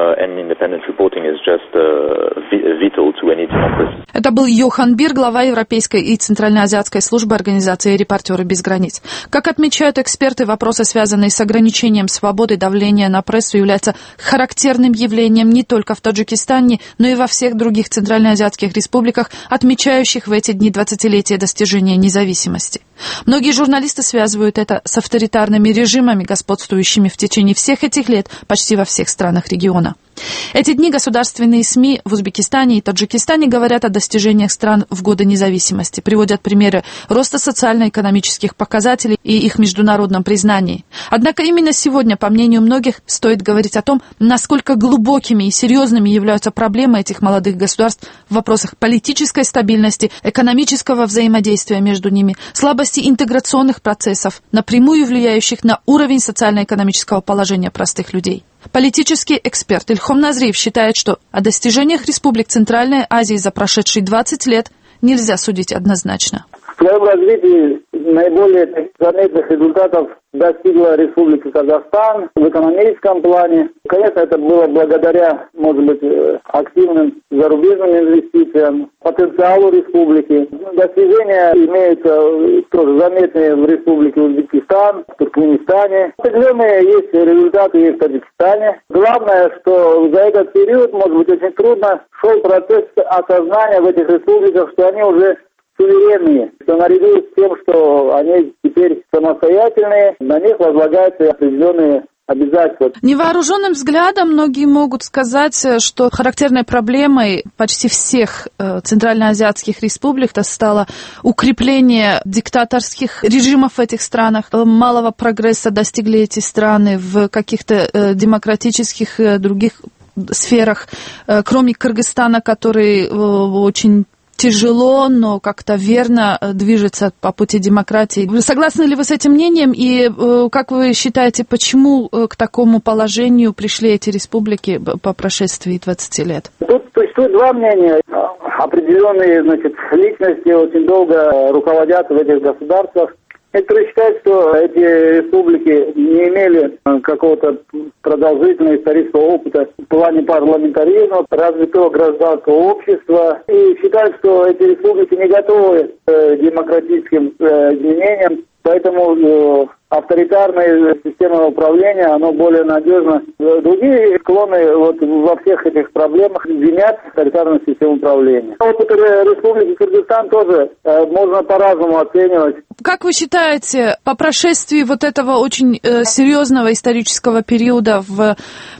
Это был Йохан Бир, глава Европейской и Центральноазиатской службы организации «Репортеры без границ». Как отмечают эксперты, вопросы, связанные с ограничением свободы давления на прессу, являются характерным явлением не только в Таджикистане, но и во всех других центральноазиатских республиках, отмечающих в эти дни 20-летие достижения независимости. Многие журналисты связывают это с авторитарными режимами, господствующими в течение всех этих лет почти во всех странах региона. Эти дни государственные СМИ в Узбекистане и Таджикистане говорят о достижениях стран в годы независимости, приводят примеры роста социально-экономических показателей и их международном признании. Однако именно сегодня, по мнению многих, стоит говорить о том, насколько глубокими и серьезными являются проблемы этих молодых государств в вопросах политической стабильности, экономического взаимодействия между ними, слабости интеграционных процессов, напрямую влияющих на уровень социально-экономического положения простых людей. Политический эксперт Ильхом Назриев считает, что о достижениях республик Центральной Азии за прошедшие 20 лет нельзя судить однозначно. В своем развитии наиболее заметных результатов достигла Республика Казахстан в экономическом плане. Конечно, это было благодаря, может быть, активным зарубежным инвестициям, потенциалу республики. Достижения имеются тоже заметные в Республике Узбекистан, в Туркменистане. Определенные есть результаты и в Таджикистане. Главное, что за этот период, может быть, очень трудно шел процесс осознания в этих республиках, что они уже суверенные, что наряду с тем, что они теперь самостоятельные, на них возлагаются определенные обязательства. Невооруженным взглядом многие могут сказать, что характерной проблемой почти всех центральноазиатских республик стало укрепление диктаторских режимов в этих странах. Малого прогресса достигли эти страны в каких-то демократических других сферах, кроме Кыргызстана, который очень тяжело, но как-то верно движется по пути демократии. Согласны ли вы с этим мнением? И как вы считаете, почему к такому положению пришли эти республики по прошествии 20 лет? Тут существует два мнения. Определенные, личности очень долго руководят в этих государствах. Некоторые считают, что эти республики не имели какого-то продолжительного исторического опыта в плане парламентаризма, развитого гражданского общества, и считают, что эти республики не готовы к демократическим изменениям, поэтому авторитарная система управления, оно более надежно. Другие склонны во всех этих проблемах винят авторитарную систему управления. Республики Кыргызстан тоже можно по-разному оценивать. Как вы считаете, по прошествии этого очень серьезного исторического периода в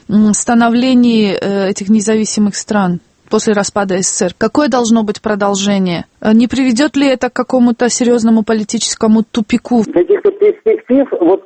становлении этих независимых стран после распада СССР, какое должно быть продолжение? Не приведет ли это к какому-то серьезному политическому тупику? Каких-то перспектив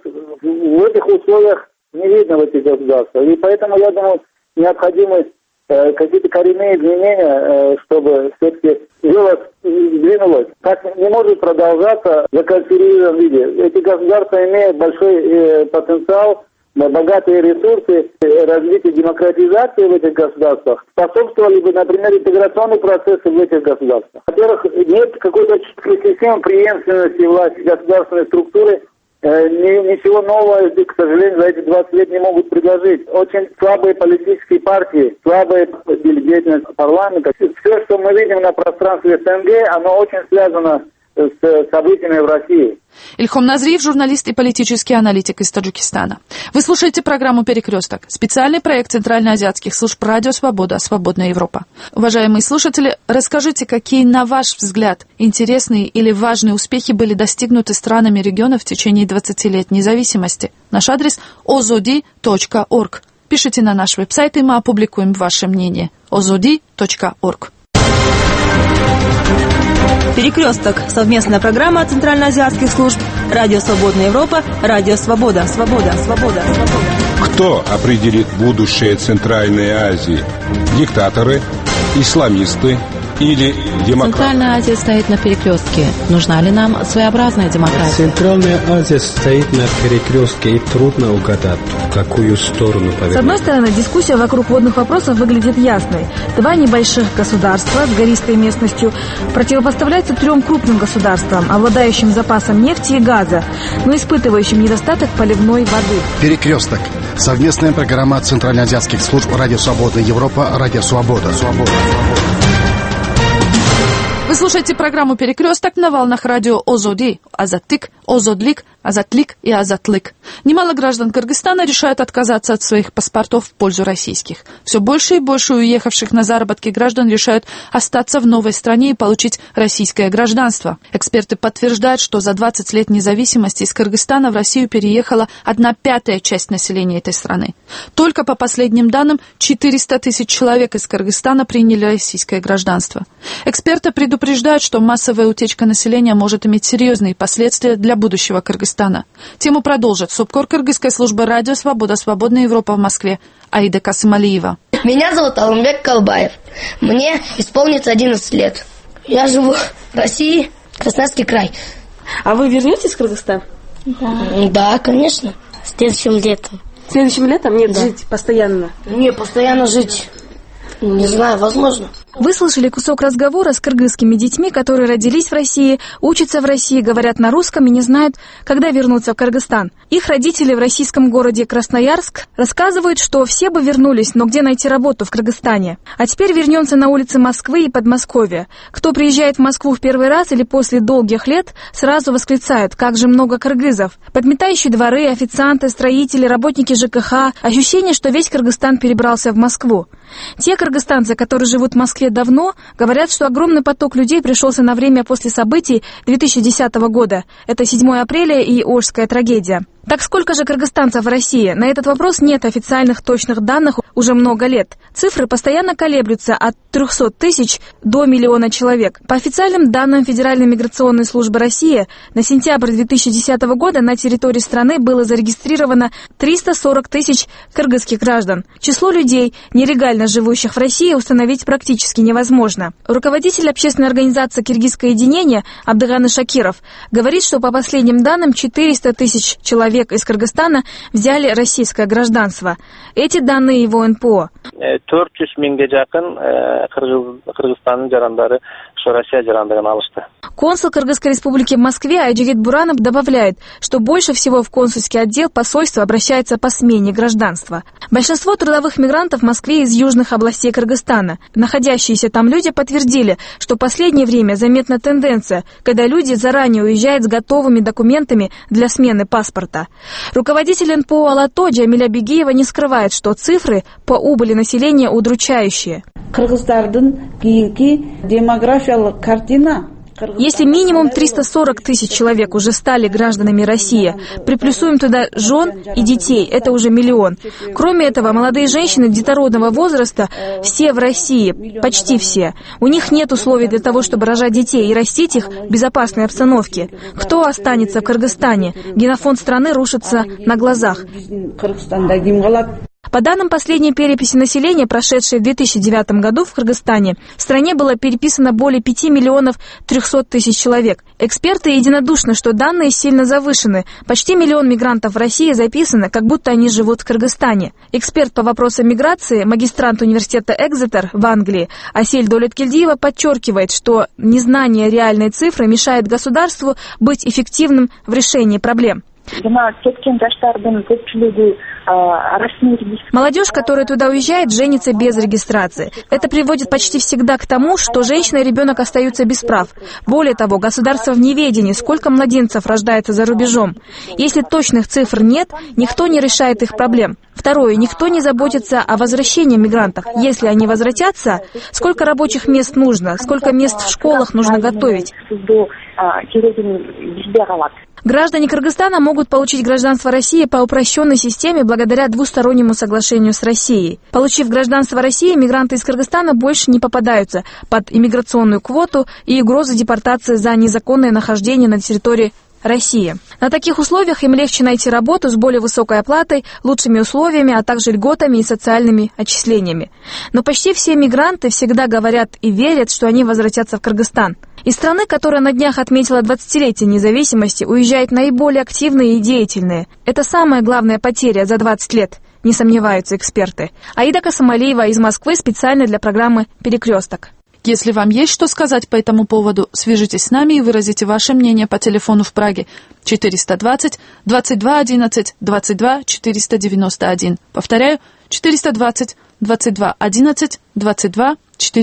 в этих условиях не видно в этих государствах. И поэтому, я думаю, необходимы какие-то коренные изменения, чтобы все-таки дело сдвинулось. Так не может продолжаться в консервированном виде. Эти государства имеют большой потенциал, богатые ресурсы, развитие демократизации в этих государствах способствовали бы, например, интеграционные процессы в этих государствах. Во-первых, нет какой-то четкой системы преемственности власти государственной структуры. Ничего нового, к сожалению, за эти 20 лет не могут предложить. Очень слабые политические партии, слабая деятельность парламента. Все, что мы видим на пространстве СНГ, оно очень связано с событиями в России. Ильхом Назриев, журналист и политический аналитик из Таджикистана. Вы слушаете программу «Перекресток». Специальный проект Центральноазиатских служб «Радио Свобода. Свободная Европа». Уважаемые слушатели, расскажите, какие, на ваш взгляд, интересные или важные успехи были достигнуты странами региона в течение 20 лет независимости. Наш адрес ozodi.org. Пишите на наш веб-сайт, и мы опубликуем ваше мнение. ozodi.org. «Перекресток» — совместная программа Центральноазиатских служб Радио Свободная Европа, Радио Свобода. Свобода. Кто определит будущее Центральной Азии? Диктаторы, исламисты или демократы? Центральная Азия стоит на перекрестке. Нужна ли нам своеобразная демократия? Центральная Азия стоит на перекрестке, и трудно угадать, в какую сторону повернуть. С одной стороны, дискуссия вокруг водных вопросов выглядит ясной. Два небольших государства с гористой местностью противопоставляются трем крупным государствам, обладающим запасом нефти и газа, но испытывающим недостаток поливной воды. Перекресток. Совместная программа центральноазиатских служб Радио Свободная Европа, Радио Свобода. Вы слушаете программу «Перекресток» на волнах радио Озоди, Азаттык, Озодлик, Азатлик и Азатлык. Немало граждан Кыргызстана решают отказаться от своих паспортов в пользу российских. Все больше и больше уехавших на заработки граждан решают остаться в новой стране и получить российское гражданство. Эксперты подтверждают, что за 20 лет независимости из Кыргызстана в Россию переехала 1/5 часть населения этой страны. Только по последним данным 400 тысяч человек из Кыргызстана приняли российское гражданство. Эксперты предупреждают, что массовая утечка населения может иметь серьезные последствия для будущего Кыргызстана. Тему продолжит СОБКОР Кыргызской службы Радио Свобода, Свободная Европа в Москве, Аида Касымалиева. Меня зовут Алмбек Калбаев. Мне исполнится 11 лет. Я живу в России, Красноярский край. А вы вернетесь в Кыргызстан? Да, конечно. Следующим летом. Следующим летом? Нет, да. Жить постоянно? Не, постоянно жить. Не знаю, возможно. Вы слышали кусок разговора с кыргызскими детьми, которые родились в России, учатся в России, говорят на русском и не знают, когда вернуться в Кыргызстан. Их родители в российском городе Красноярск рассказывают, что все бы вернулись, но где найти работу в Кыргызстане? А теперь вернемся на улицы Москвы и Подмосковья. Кто приезжает в Москву в первый раз или после долгих лет, сразу восклицает, как же много кыргызов. Подметающие дворы, официанты, строители, работники ЖКХ. Ощущение, что весь Кыргызстан перебрался в Москву. Те кыргызстанцы, которые живут в Москве давно, говорят, что огромный поток людей пришелся на время после событий 2010 года. Это 7 апреля и Ожская трагедия. Так сколько же кыргызстанцев в России? На этот вопрос нет официальных точных данных уже много лет. Цифры постоянно колеблются от 300 тысяч до миллиона человек. По официальным данным Федеральной миграционной службы России, на сентябрь 2010 года на территории страны было зарегистрировано 340 тысяч кыргызских граждан. Число людей, нелегально живущих в России, установить практически невозможно. Руководитель общественной организации «Киргизское единение» Абдыганы Шакиров говорит, что по последним данным 400 тысяч человек из Кыргызстана взяли российское гражданство. Эти данные его НПО. 400 миңге жакын Кыргызстандын жарандары ошо Россия жарандыгын алышты. Консул Кыргызской республики в Москве Айджигит Буранов добавляет, что больше всего в консульский отдел посольства обращается по смене гражданства. Большинство трудовых мигрантов в Москве из южных областей Кыргызстана. Находящиеся там люди подтвердили, что в последнее время заметна тенденция, когда люди заранее уезжают с готовыми документами для смены паспорта. Руководитель НПО «Алато» Джамиля Бегиева не скрывает, что цифры по убыли населения удручающие. Если минимум 340 тысяч человек уже стали гражданами России, приплюсуем туда жен и детей, это уже миллион. Кроме этого, молодые женщины детородного возраста все в России, почти все. У них нет условий для того, чтобы рожать детей и растить их в безопасной обстановке. Кто останется в Кыргызстане? Генофонд страны рушится на глазах. По данным последней переписи населения, прошедшей в 2009 году в Кыргызстане, в стране было переписано более 5 миллионов 300 тысяч человек. Эксперты единодушны, что данные сильно завышены. Почти миллион мигрантов в России записано, как будто они живут в Кыргызстане. Эксперт по вопросам миграции, магистрант университета Экзетер в Англии Асель Долеткильдиева подчеркивает, что незнание реальной цифры мешает государству быть эффективным в решении проблем. Молодежь, которая туда уезжает, женится без регистрации. Это приводит почти всегда к тому, что женщина и ребенок остаются без прав. Более того, государство в неведении, сколько младенцев рождается за рубежом. Если точных цифр нет, никто не решает их проблем. Второе, никто не заботится о возвращении мигрантов. Если они возвратятся, сколько рабочих мест нужно, сколько мест в школах нужно готовить. Граждане Кыргызстана могут получить гражданство России по упрощенной системе благодаря двустороннему соглашению с Россией. Получив гражданство России, мигранты из Кыргызстана больше не попадаются под иммиграционную квоту и угрозу депортации за незаконное нахождение на территории Россия. На таких условиях им легче найти работу с более высокой оплатой, лучшими условиями, а также льготами и социальными отчислениями. Но почти все мигранты всегда говорят и верят, что они возвратятся в Кыргызстан. Из страны, которая на днях отметила 20-летие независимости, уезжают наиболее активные и деятельные. Это самая главная потеря за 20 лет, не сомневаются эксперты. Аида Касамалиева из Москвы специально для программы «Перекресток». Если вам есть что сказать по этому поводу, свяжитесь с нами и выразите ваше мнение по телефону в Праге 420 22 11 22 491. Повторяю, 420 22 11 22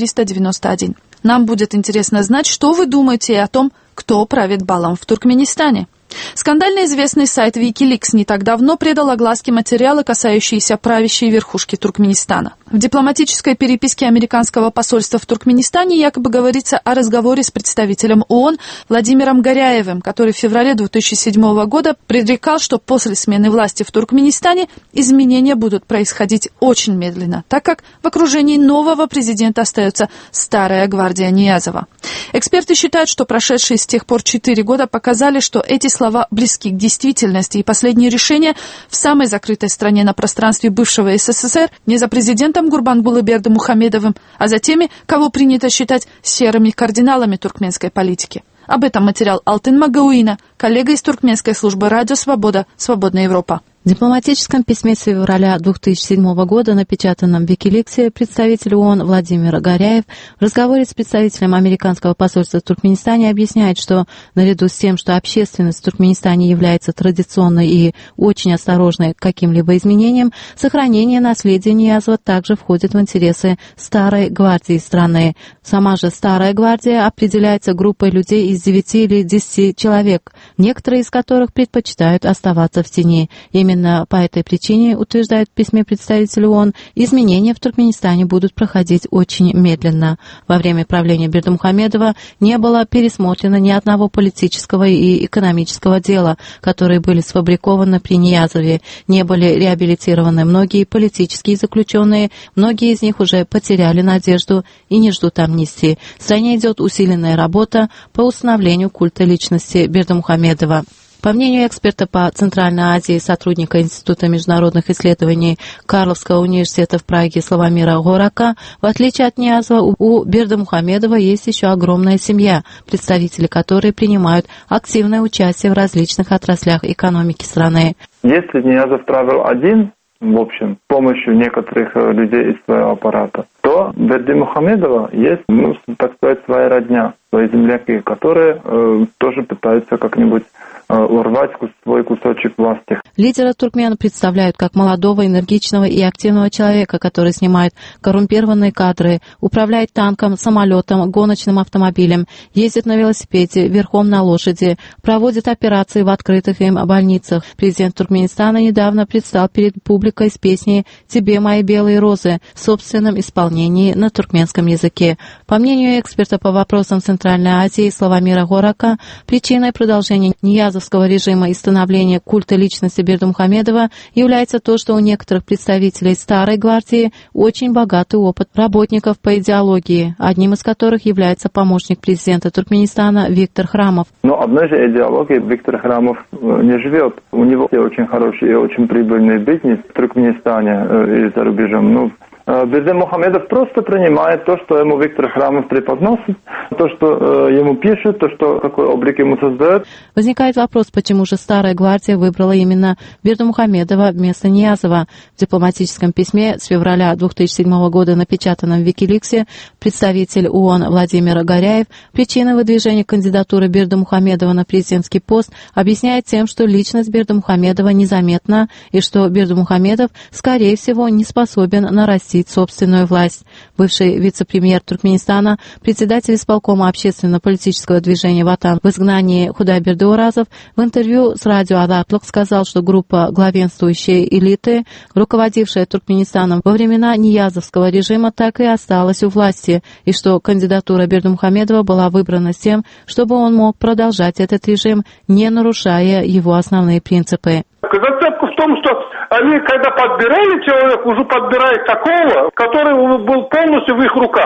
491. Нам будет интересно знать, что вы думаете о том, кто правит балом в Туркменистане. Скандально известный сайт Wikileaks не так давно придал огласке материалы, касающиеся правящей верхушки Туркменистана. В дипломатической переписке американского посольства в Туркменистане якобы говорится о разговоре с представителем ООН Владимиром Горяевым, который в феврале 2007 года предрекал, что после смены власти в Туркменистане изменения будут происходить очень медленно, так как в окружении нового президента остается старая гвардия Ниязова. Эксперты считают, что прошедшие с тех пор 4 года показали, что эти слова близки к действительности, и последние решения в самой закрытой стране на пространстве бывшего СССР не за президентом Гурбангулы Бердымухамедовым, а за теми, кого принято считать серыми кардиналами туркменской политики. Об этом материал Алтын Магауина, коллега из туркменской службы «Радио Свобода», «Свободная Европа». В дипломатическом письме с февраля 2007 года, напечатанном в Wikileaks, представитель ООН Владимир Горяев в разговоре с представителем американского посольства в Туркменистане объясняет, что наряду с тем, что общественность в Туркменистане является традиционной и очень осторожной к каким-либо изменениям, сохранение наследия Ниязова также входит в интересы старой гвардии страны. Сама же старая гвардия определяется группой людей из 9 или 10 человек, некоторые из которых предпочитают оставаться в тени. Именно по этой причине, утверждает в письме представитель ООН, изменения в Туркменистане будут проходить очень медленно. Во время правления Бердымухамедова не было пересмотрено ни одного политического и экономического дела, которые были сфабрикованы при Ниязове. Не были реабилитированы многие политические заключенные, многие из них уже потеряли надежду и не ждут амнистии. В стране идет усиленная работа по установлению культа личности Бердымухамедова. По мнению эксперта по Центральной Азии, сотрудника Института международных исследований Карловского университета в Праге Славомира Горака, в отличие от Ниязова, у Бердымухамедова есть еще огромная семья, представители которой принимают активное участие в различных отраслях экономики страны. Если Ниязов правил один, в общем, с помощью некоторых людей из своего аппарата, то Бердымухамедова есть, так сказать, своя родня, свои земляки, которые тоже пытаются как-нибудь урвать свой кусочек власти. Лидера туркмен представляют как молодого, энергичного и активного человека, который снимает коррумпированные кадры, управляет танком, самолетом, гоночным автомобилем, ездит на велосипеде, верхом на лошади, проводит операции в открытых им больницах. Президент Туркменистана недавно предстал перед публикой с песней «Тебе мои белые розы» в собственном исполнении на туркменском языке. По мнению эксперта по вопросам Центральной Азии Славомира Горака, причиной продолжения ниязовского режима и становления культа личности Бердымухамедова является то, что у некоторых представителей старой гвардии очень богатый опыт работников по идеологии, одним из которых является помощник президента Туркменистана Виктор Храмов. Но одной же идеологией Виктор Храмов не живет. У него очень хороший и очень прибыльный бизнес в Туркменистане и за рубежом. Бердымухамедов просто принимает то, что ему Виктор Храмов преподносит, то, что ему пишет, то, что какой облик ему создает. Возникает вопрос, почему же старая гвардия выбрала именно Бердымухамедова вместо Ниязова. В дипломатическом письме с февраля 2007 года, напечатанном в Wikileaks, представитель ООН Владимир Горяев причины выдвижения кандидатуры Бердымухамедова на президентский пост объясняет тем, что личность Бердымухамедова незаметна и что Бердымухамедов, скорее всего, не способен нарастить собственную власть. Бывший вице-премьер Туркменистана, председатель исполкома общественно-политического движения «Ватан» в изгнании Худай Бердыоразов в интервью с радио «Азатлык» сказал, что группа главенствующей элиты, руководившая Туркменистаном во времена ниязовского режима, так и осталась у власти, и что кандидатура Бердымухамедова была выбрана с тем, чтобы он мог продолжать этот режим, не нарушая его основные принципы. Зацепка в том, что они, когда подбирали человека, уже подбирают такого, который был полностью в их руках.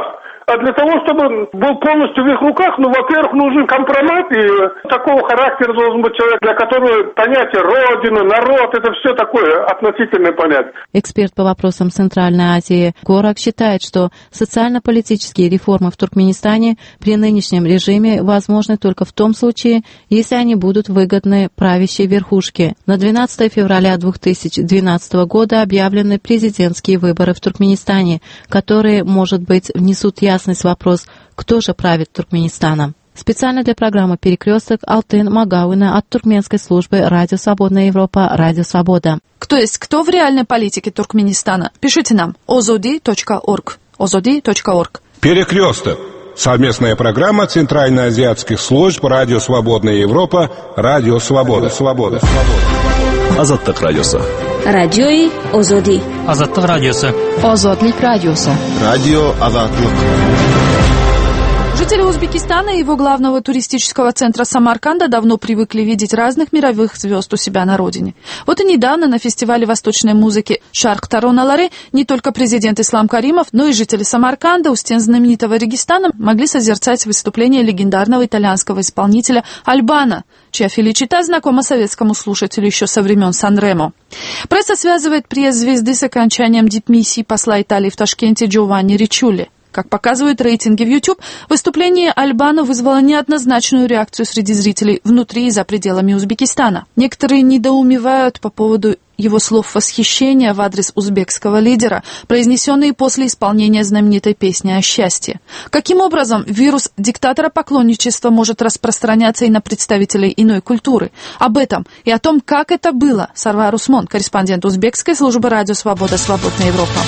А для того, чтобы был полностью в их руках, во-первых, нужен компромат, и такого характера должен быть человек, для которого понятие родина, народ, это все такое относительное понятие. Эксперт по вопросам Центральной Азии Горак считает, что социально-политические реформы в Туркменистане при нынешнем режиме возможны только в том случае, если они будут выгодны правящей верхушке. На 12 февраля 2012 года объявлены президентские выборы в Туркменистане, которые, может быть, внесут ясность в вопрос, кто же правит Туркменистаном. Специально для программы «Перекресток» Алтын Магауина от туркменской службы «Радио Свободная Европа», «Радио Свобода». Кто есть кто в реальной политике Туркменистана? Пишите нам ozodi.org. ozodi.org. «Перекресток». Совместная программа Центральноазиатских служб «Радио Свободная Европа», «Радио Свобода». Азаттык радиосы. Радиои Озоди. Азаттык радиосы. Озодлик радиосы. Радио Азаттык. Жители Узбекистана и его главного туристического центра Самарканда давно привыкли видеть разных мировых звезд у себя на родине. Вот и недавно на фестивале восточной музыки «Шарк Тароналаре» не только президент Ислам Каримов, но и жители Самарканда у стен знаменитого Регистана могли созерцать выступление легендарного итальянского исполнителя Альбано, чья феличита знакома советскому слушателю еще со времен Сан-Ремо. Пресса связывает приезд звезды с окончанием дипмиссии посла Италии в Ташкенте Джованни Ричулли. Как показывают рейтинги в YouTube, выступление Альбано вызвало неоднозначную реакцию среди зрителей внутри и за пределами Узбекистана. Некоторые недоумевают по поводу его слов восхищения в адрес узбекского лидера, произнесенные после исполнения знаменитой песни о счастье. Каким образом вирус диктатора-поклонничества может распространяться и на представителей иной культуры? Об этом и о том, как это было, Сарвар Усмон, корреспондент узбекской службы «Радио Свобода», «Свободная Европа».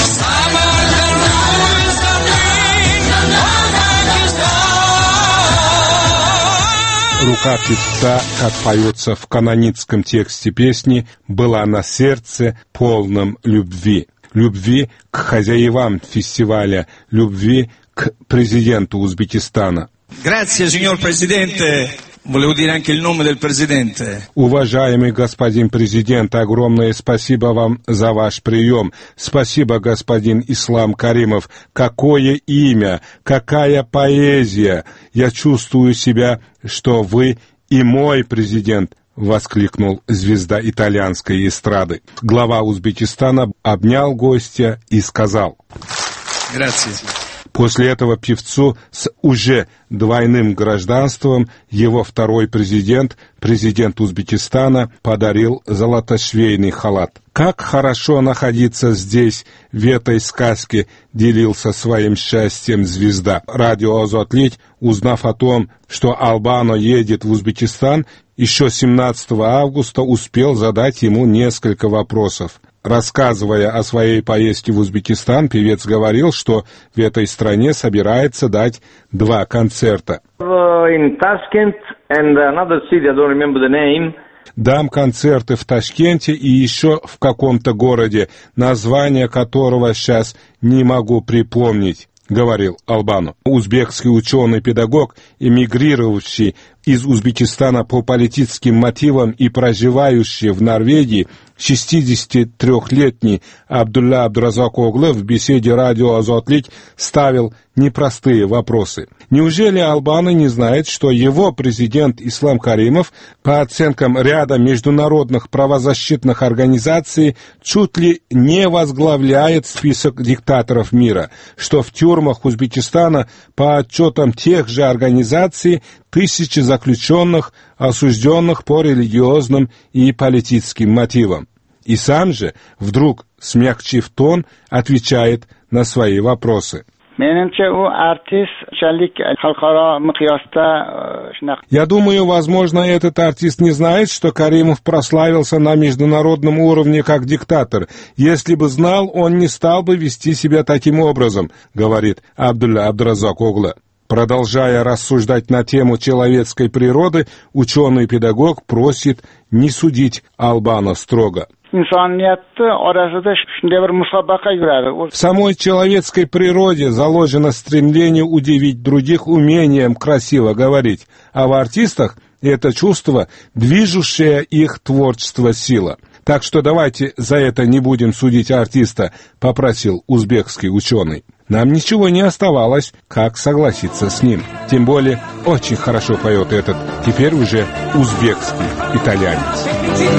Рука певца, как поется в каноническом тексте песни, была на сердце полном любви. Любви к хозяевам фестиваля, любви к президенту Узбекистана. Grazie, signor Presidente. Volevo dire anche il nome del Presidente. Уважаемый господин президент, огромное спасибо вам за ваш прием. Спасибо, господин Ислам Каримов. Какое имя, какая поэзия. Я чувствую себя, что вы и мой президент, воскликнул звезда итальянской эстрады. Глава Узбекистана обнял гостя и сказал: Grazie. После этого певцу с уже двойным гражданством его второй президент, президент Узбекистана, подарил золотошвейный халат. Как хорошо находиться здесь, в этой сказке, делился своим счастьем звезда. Радио Озотлик, узнав о том, что Альбано едет в Узбекистан, еще 17 августа успел задать ему несколько вопросов. Рассказывая о своей поездке в Узбекистан, певец говорил, что в этой стране собирается дать 2 концерта. Дам концерты в Ташкенте и еще в каком-то городе, название которого сейчас не могу припомнить, говорил Альбано. Узбекский ученый-педагог, эмигрировавший из Узбекистана по политическим мотивам и проживающий в Норвегии, 63-летний Абдулла Абдуразак Оглы в беседе радио Азотлик ставил непростые вопросы. Неужели Альбано не знает, что его президент Ислам Каримов, по оценкам ряда международных правозащитных организаций, чуть ли не возглавляет список диктаторов мира, что в тюрьмах Узбекистана, по отчетам тех же организаций, тысячи заключенных, осужденных по религиозным и политическим мотивам. И сам же, вдруг, смягчив тон, отвечает на свои вопросы. Я думаю, возможно, этот артист не знает, что Каримов прославился на международном уровне как диктатор. Если бы знал, он не стал бы вести себя таким образом, говорит Абдулла Абдуразак Оглы. Продолжая рассуждать на тему человеческой природы, ученый-педагог просит не судить Альбано строго. В самой человеческой природе заложено стремление удивить других умением красиво говорить, а в артистах это чувство, движущее их творчество, сила. Так что давайте за это не будем судить артиста, попросил узбекский ученый. Нам ничего не оставалось, как согласиться с ним. Тем более, очень хорошо поет этот, теперь уже узбекский итальянец.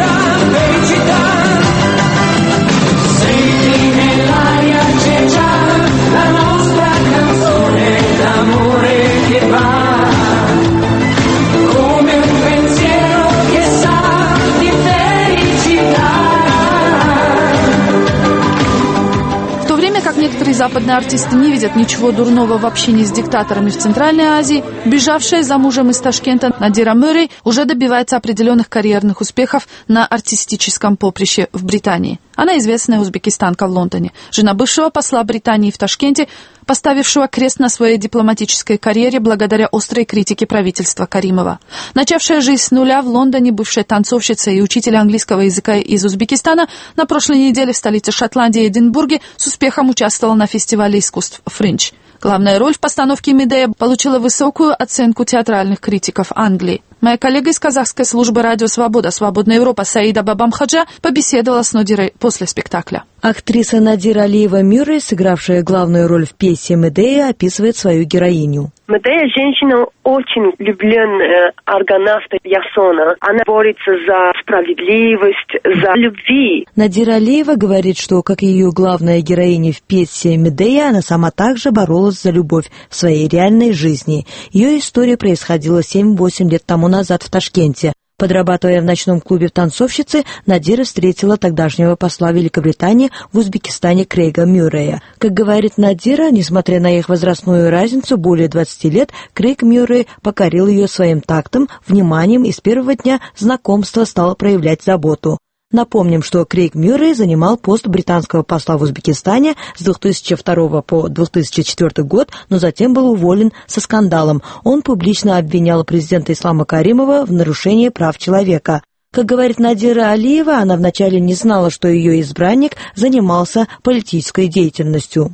Некоторые западные артисты не видят ничего дурного в общении с диктаторами в Центральной Азии. Бежавшая за мужем из Ташкента Надира Мюррей уже добивается определенных карьерных успехов на артистическом поприще в Британии. Она известная узбекистанка в Лондоне, жена бывшего посла Британии в Ташкенте, поставившего крест на своей дипломатической карьере благодаря острой критике правительства Каримова. Начавшая жизнь с нуля в Лондоне, бывшая танцовщица и учитель английского языка из Узбекистана, на прошлой неделе в столице Шотландии Эдинбурге с успехом участвовала на фестивале искусств «Фриндж». Главная роль в постановке «Медея» получила высокую оценку театральных критиков Англии. Моя коллега из казахской службы «Радио Свобода», «Свободная Европа» Саида Бабамхаджа побеседовала с Надирой после спектакля. Актриса Надира Алиева Мюррей, сыгравшая главную роль в пьесе «Медея», описывает свою героиню. Медея – женщина очень влюбленная аргонавта Ясона. Она борется за справедливость, за любви. Надира Алиева говорит, что, как ее главная героиня в пьесе «Медея», она сама также боролась за любовь в своей реальной жизни. Ее история происходила 7-8 лет тому назад в Ташкенте. Подрабатывая в ночном клубе танцовщицы, Надира встретила тогдашнего посла Великобритании в Узбекистане Крейга Мюррея. Как говорит Надира, несмотря на их возрастную разницу более 20 лет, Крейг Мюррей покорил ее своим тактом, вниманием и с первого дня знакомства стал проявлять заботу. Напомним, что Крейг Мюррей занимал пост британского посла в Узбекистане с 2002 по 2004 год, но затем был уволен со скандалом. Он публично обвинял президента Ислама Каримова в нарушении прав человека. Как говорит Надира Алиева, она вначале не знала, что ее избранник занимался политической деятельностью.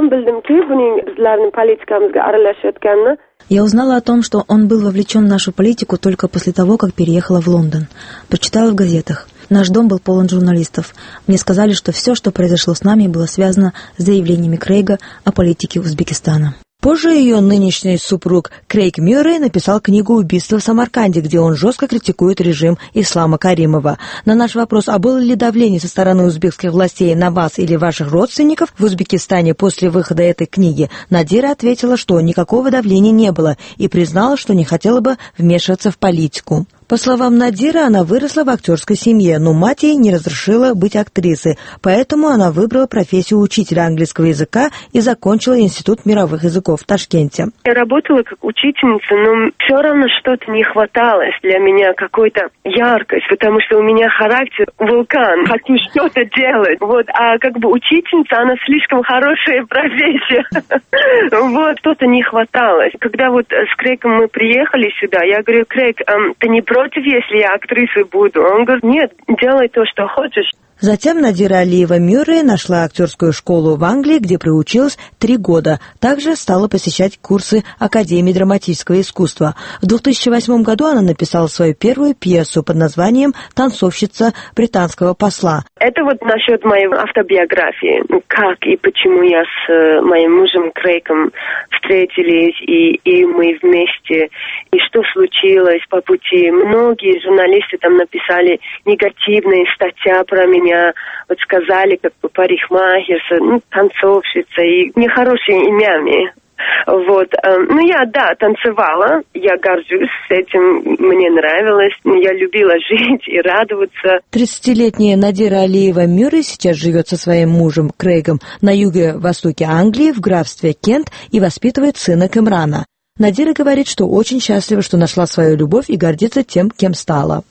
Я узнала о том, что он был вовлечен в нашу политику только после того, как переехала в Лондон. Прочитала в газетах. Наш дом был полон журналистов. Мне сказали, что все, что произошло с нами, было связано с заявлениями Крейга о политике Узбекистана. Позже ее нынешний супруг Крейг Мюррей написал книгу «Убийство в Самарканде», где он жестко критикует режим Ислама Каримова. На наш вопрос, а было ли давление со стороны узбекских властей на вас или ваших родственников в Узбекистане после выхода этой книги, Надира ответила, что никакого давления не было и признала, что не хотела бы вмешиваться в политику. По словам Надиры, она выросла в актерской семье, но мать ей не разрешила быть актрисой, поэтому она выбрала профессию учителя английского языка и закончила Институт мировых языков в Ташкенте. Я работала как учительница, но все равно что-то не хватало для меня, какой-то яркость, потому что у меня характер вулкан, хочу что-то делать. А как бы учительница, она слишком хорошая профессия. Что-то не хватало. Когда с Крейгом мы приехали сюда, я говорю: Крейг, ты не против, если я актрисой буду? Он говорит: нет, делай то, что хочешь. Затем Надира Алиева Мюррей нашла актерскую школу в Англии, где проучилась 3 года. Также стала посещать курсы Академии драматического искусства. В 2008 году она написала свою первую пьесу под названием «Танцовщица британского посла». Это насчет моей автобиографии. Как и почему я с моим мужем Крейгом встретились, и мы вместе, и что случилось по пути. Многие журналисты там написали негативные статьи про меня, сказали, как бы парикмахерша, танцовщица и нехорошими именами. Я танцевала, я горжусь этим, мне нравилось, я любила жить и радоваться. 30-летняя Надира Алиева Мюррей сейчас живет со своим мужем Крейгом на юго-востоке Англии в графстве Кент и воспитывает сына Камрана. Надира говорит, что очень счастлива, что нашла свою любовь и гордится тем, кем стала.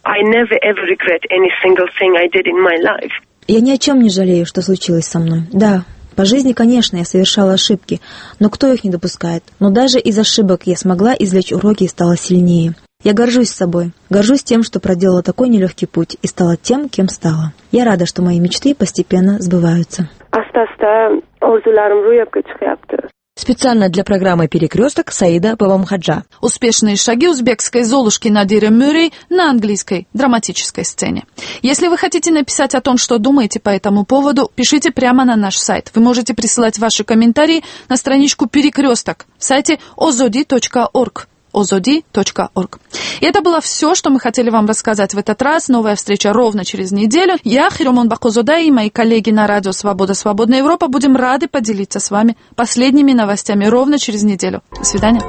Я ни о чем не жалею, что случилось со мной. Да, по жизни, конечно, я совершала ошибки, но кто их не допускает? Но даже из ошибок я смогла извлечь уроки и стала сильнее. Я горжусь собой, горжусь тем, что проделала такой нелегкий путь и стала тем, кем стала. Я рада, что мои мечты постепенно сбываются. Специально для программы «Перекресток» Саида Бабамхаджа. Успешные шаги узбекской Золушки Надиры Мюррей на английской драматической сцене. Если вы хотите написать о том, что думаете по этому поводу, пишите прямо на наш сайт. Вы можете присылать ваши комментарии на страничку «Перекресток» в сайте ozodi.org. ozodi.org. И это было все, что мы хотели вам рассказать в этот раз. Новая встреча ровно через неделю. Я, Хиромон Бакозодай, и мои коллеги на радио «Свобода. Свободная Европа» будем рады поделиться с вами последними новостями ровно через неделю. До свидания.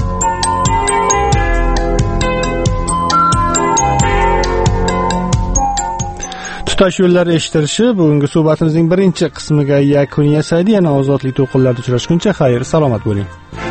Tutash yo'llar eshittirishi bugungi suhbatimizning birinchi qismiga yakun yasaydi. Yana ozodlik to'lqinlarida uchrashguncha xayr, salomat bo'ling.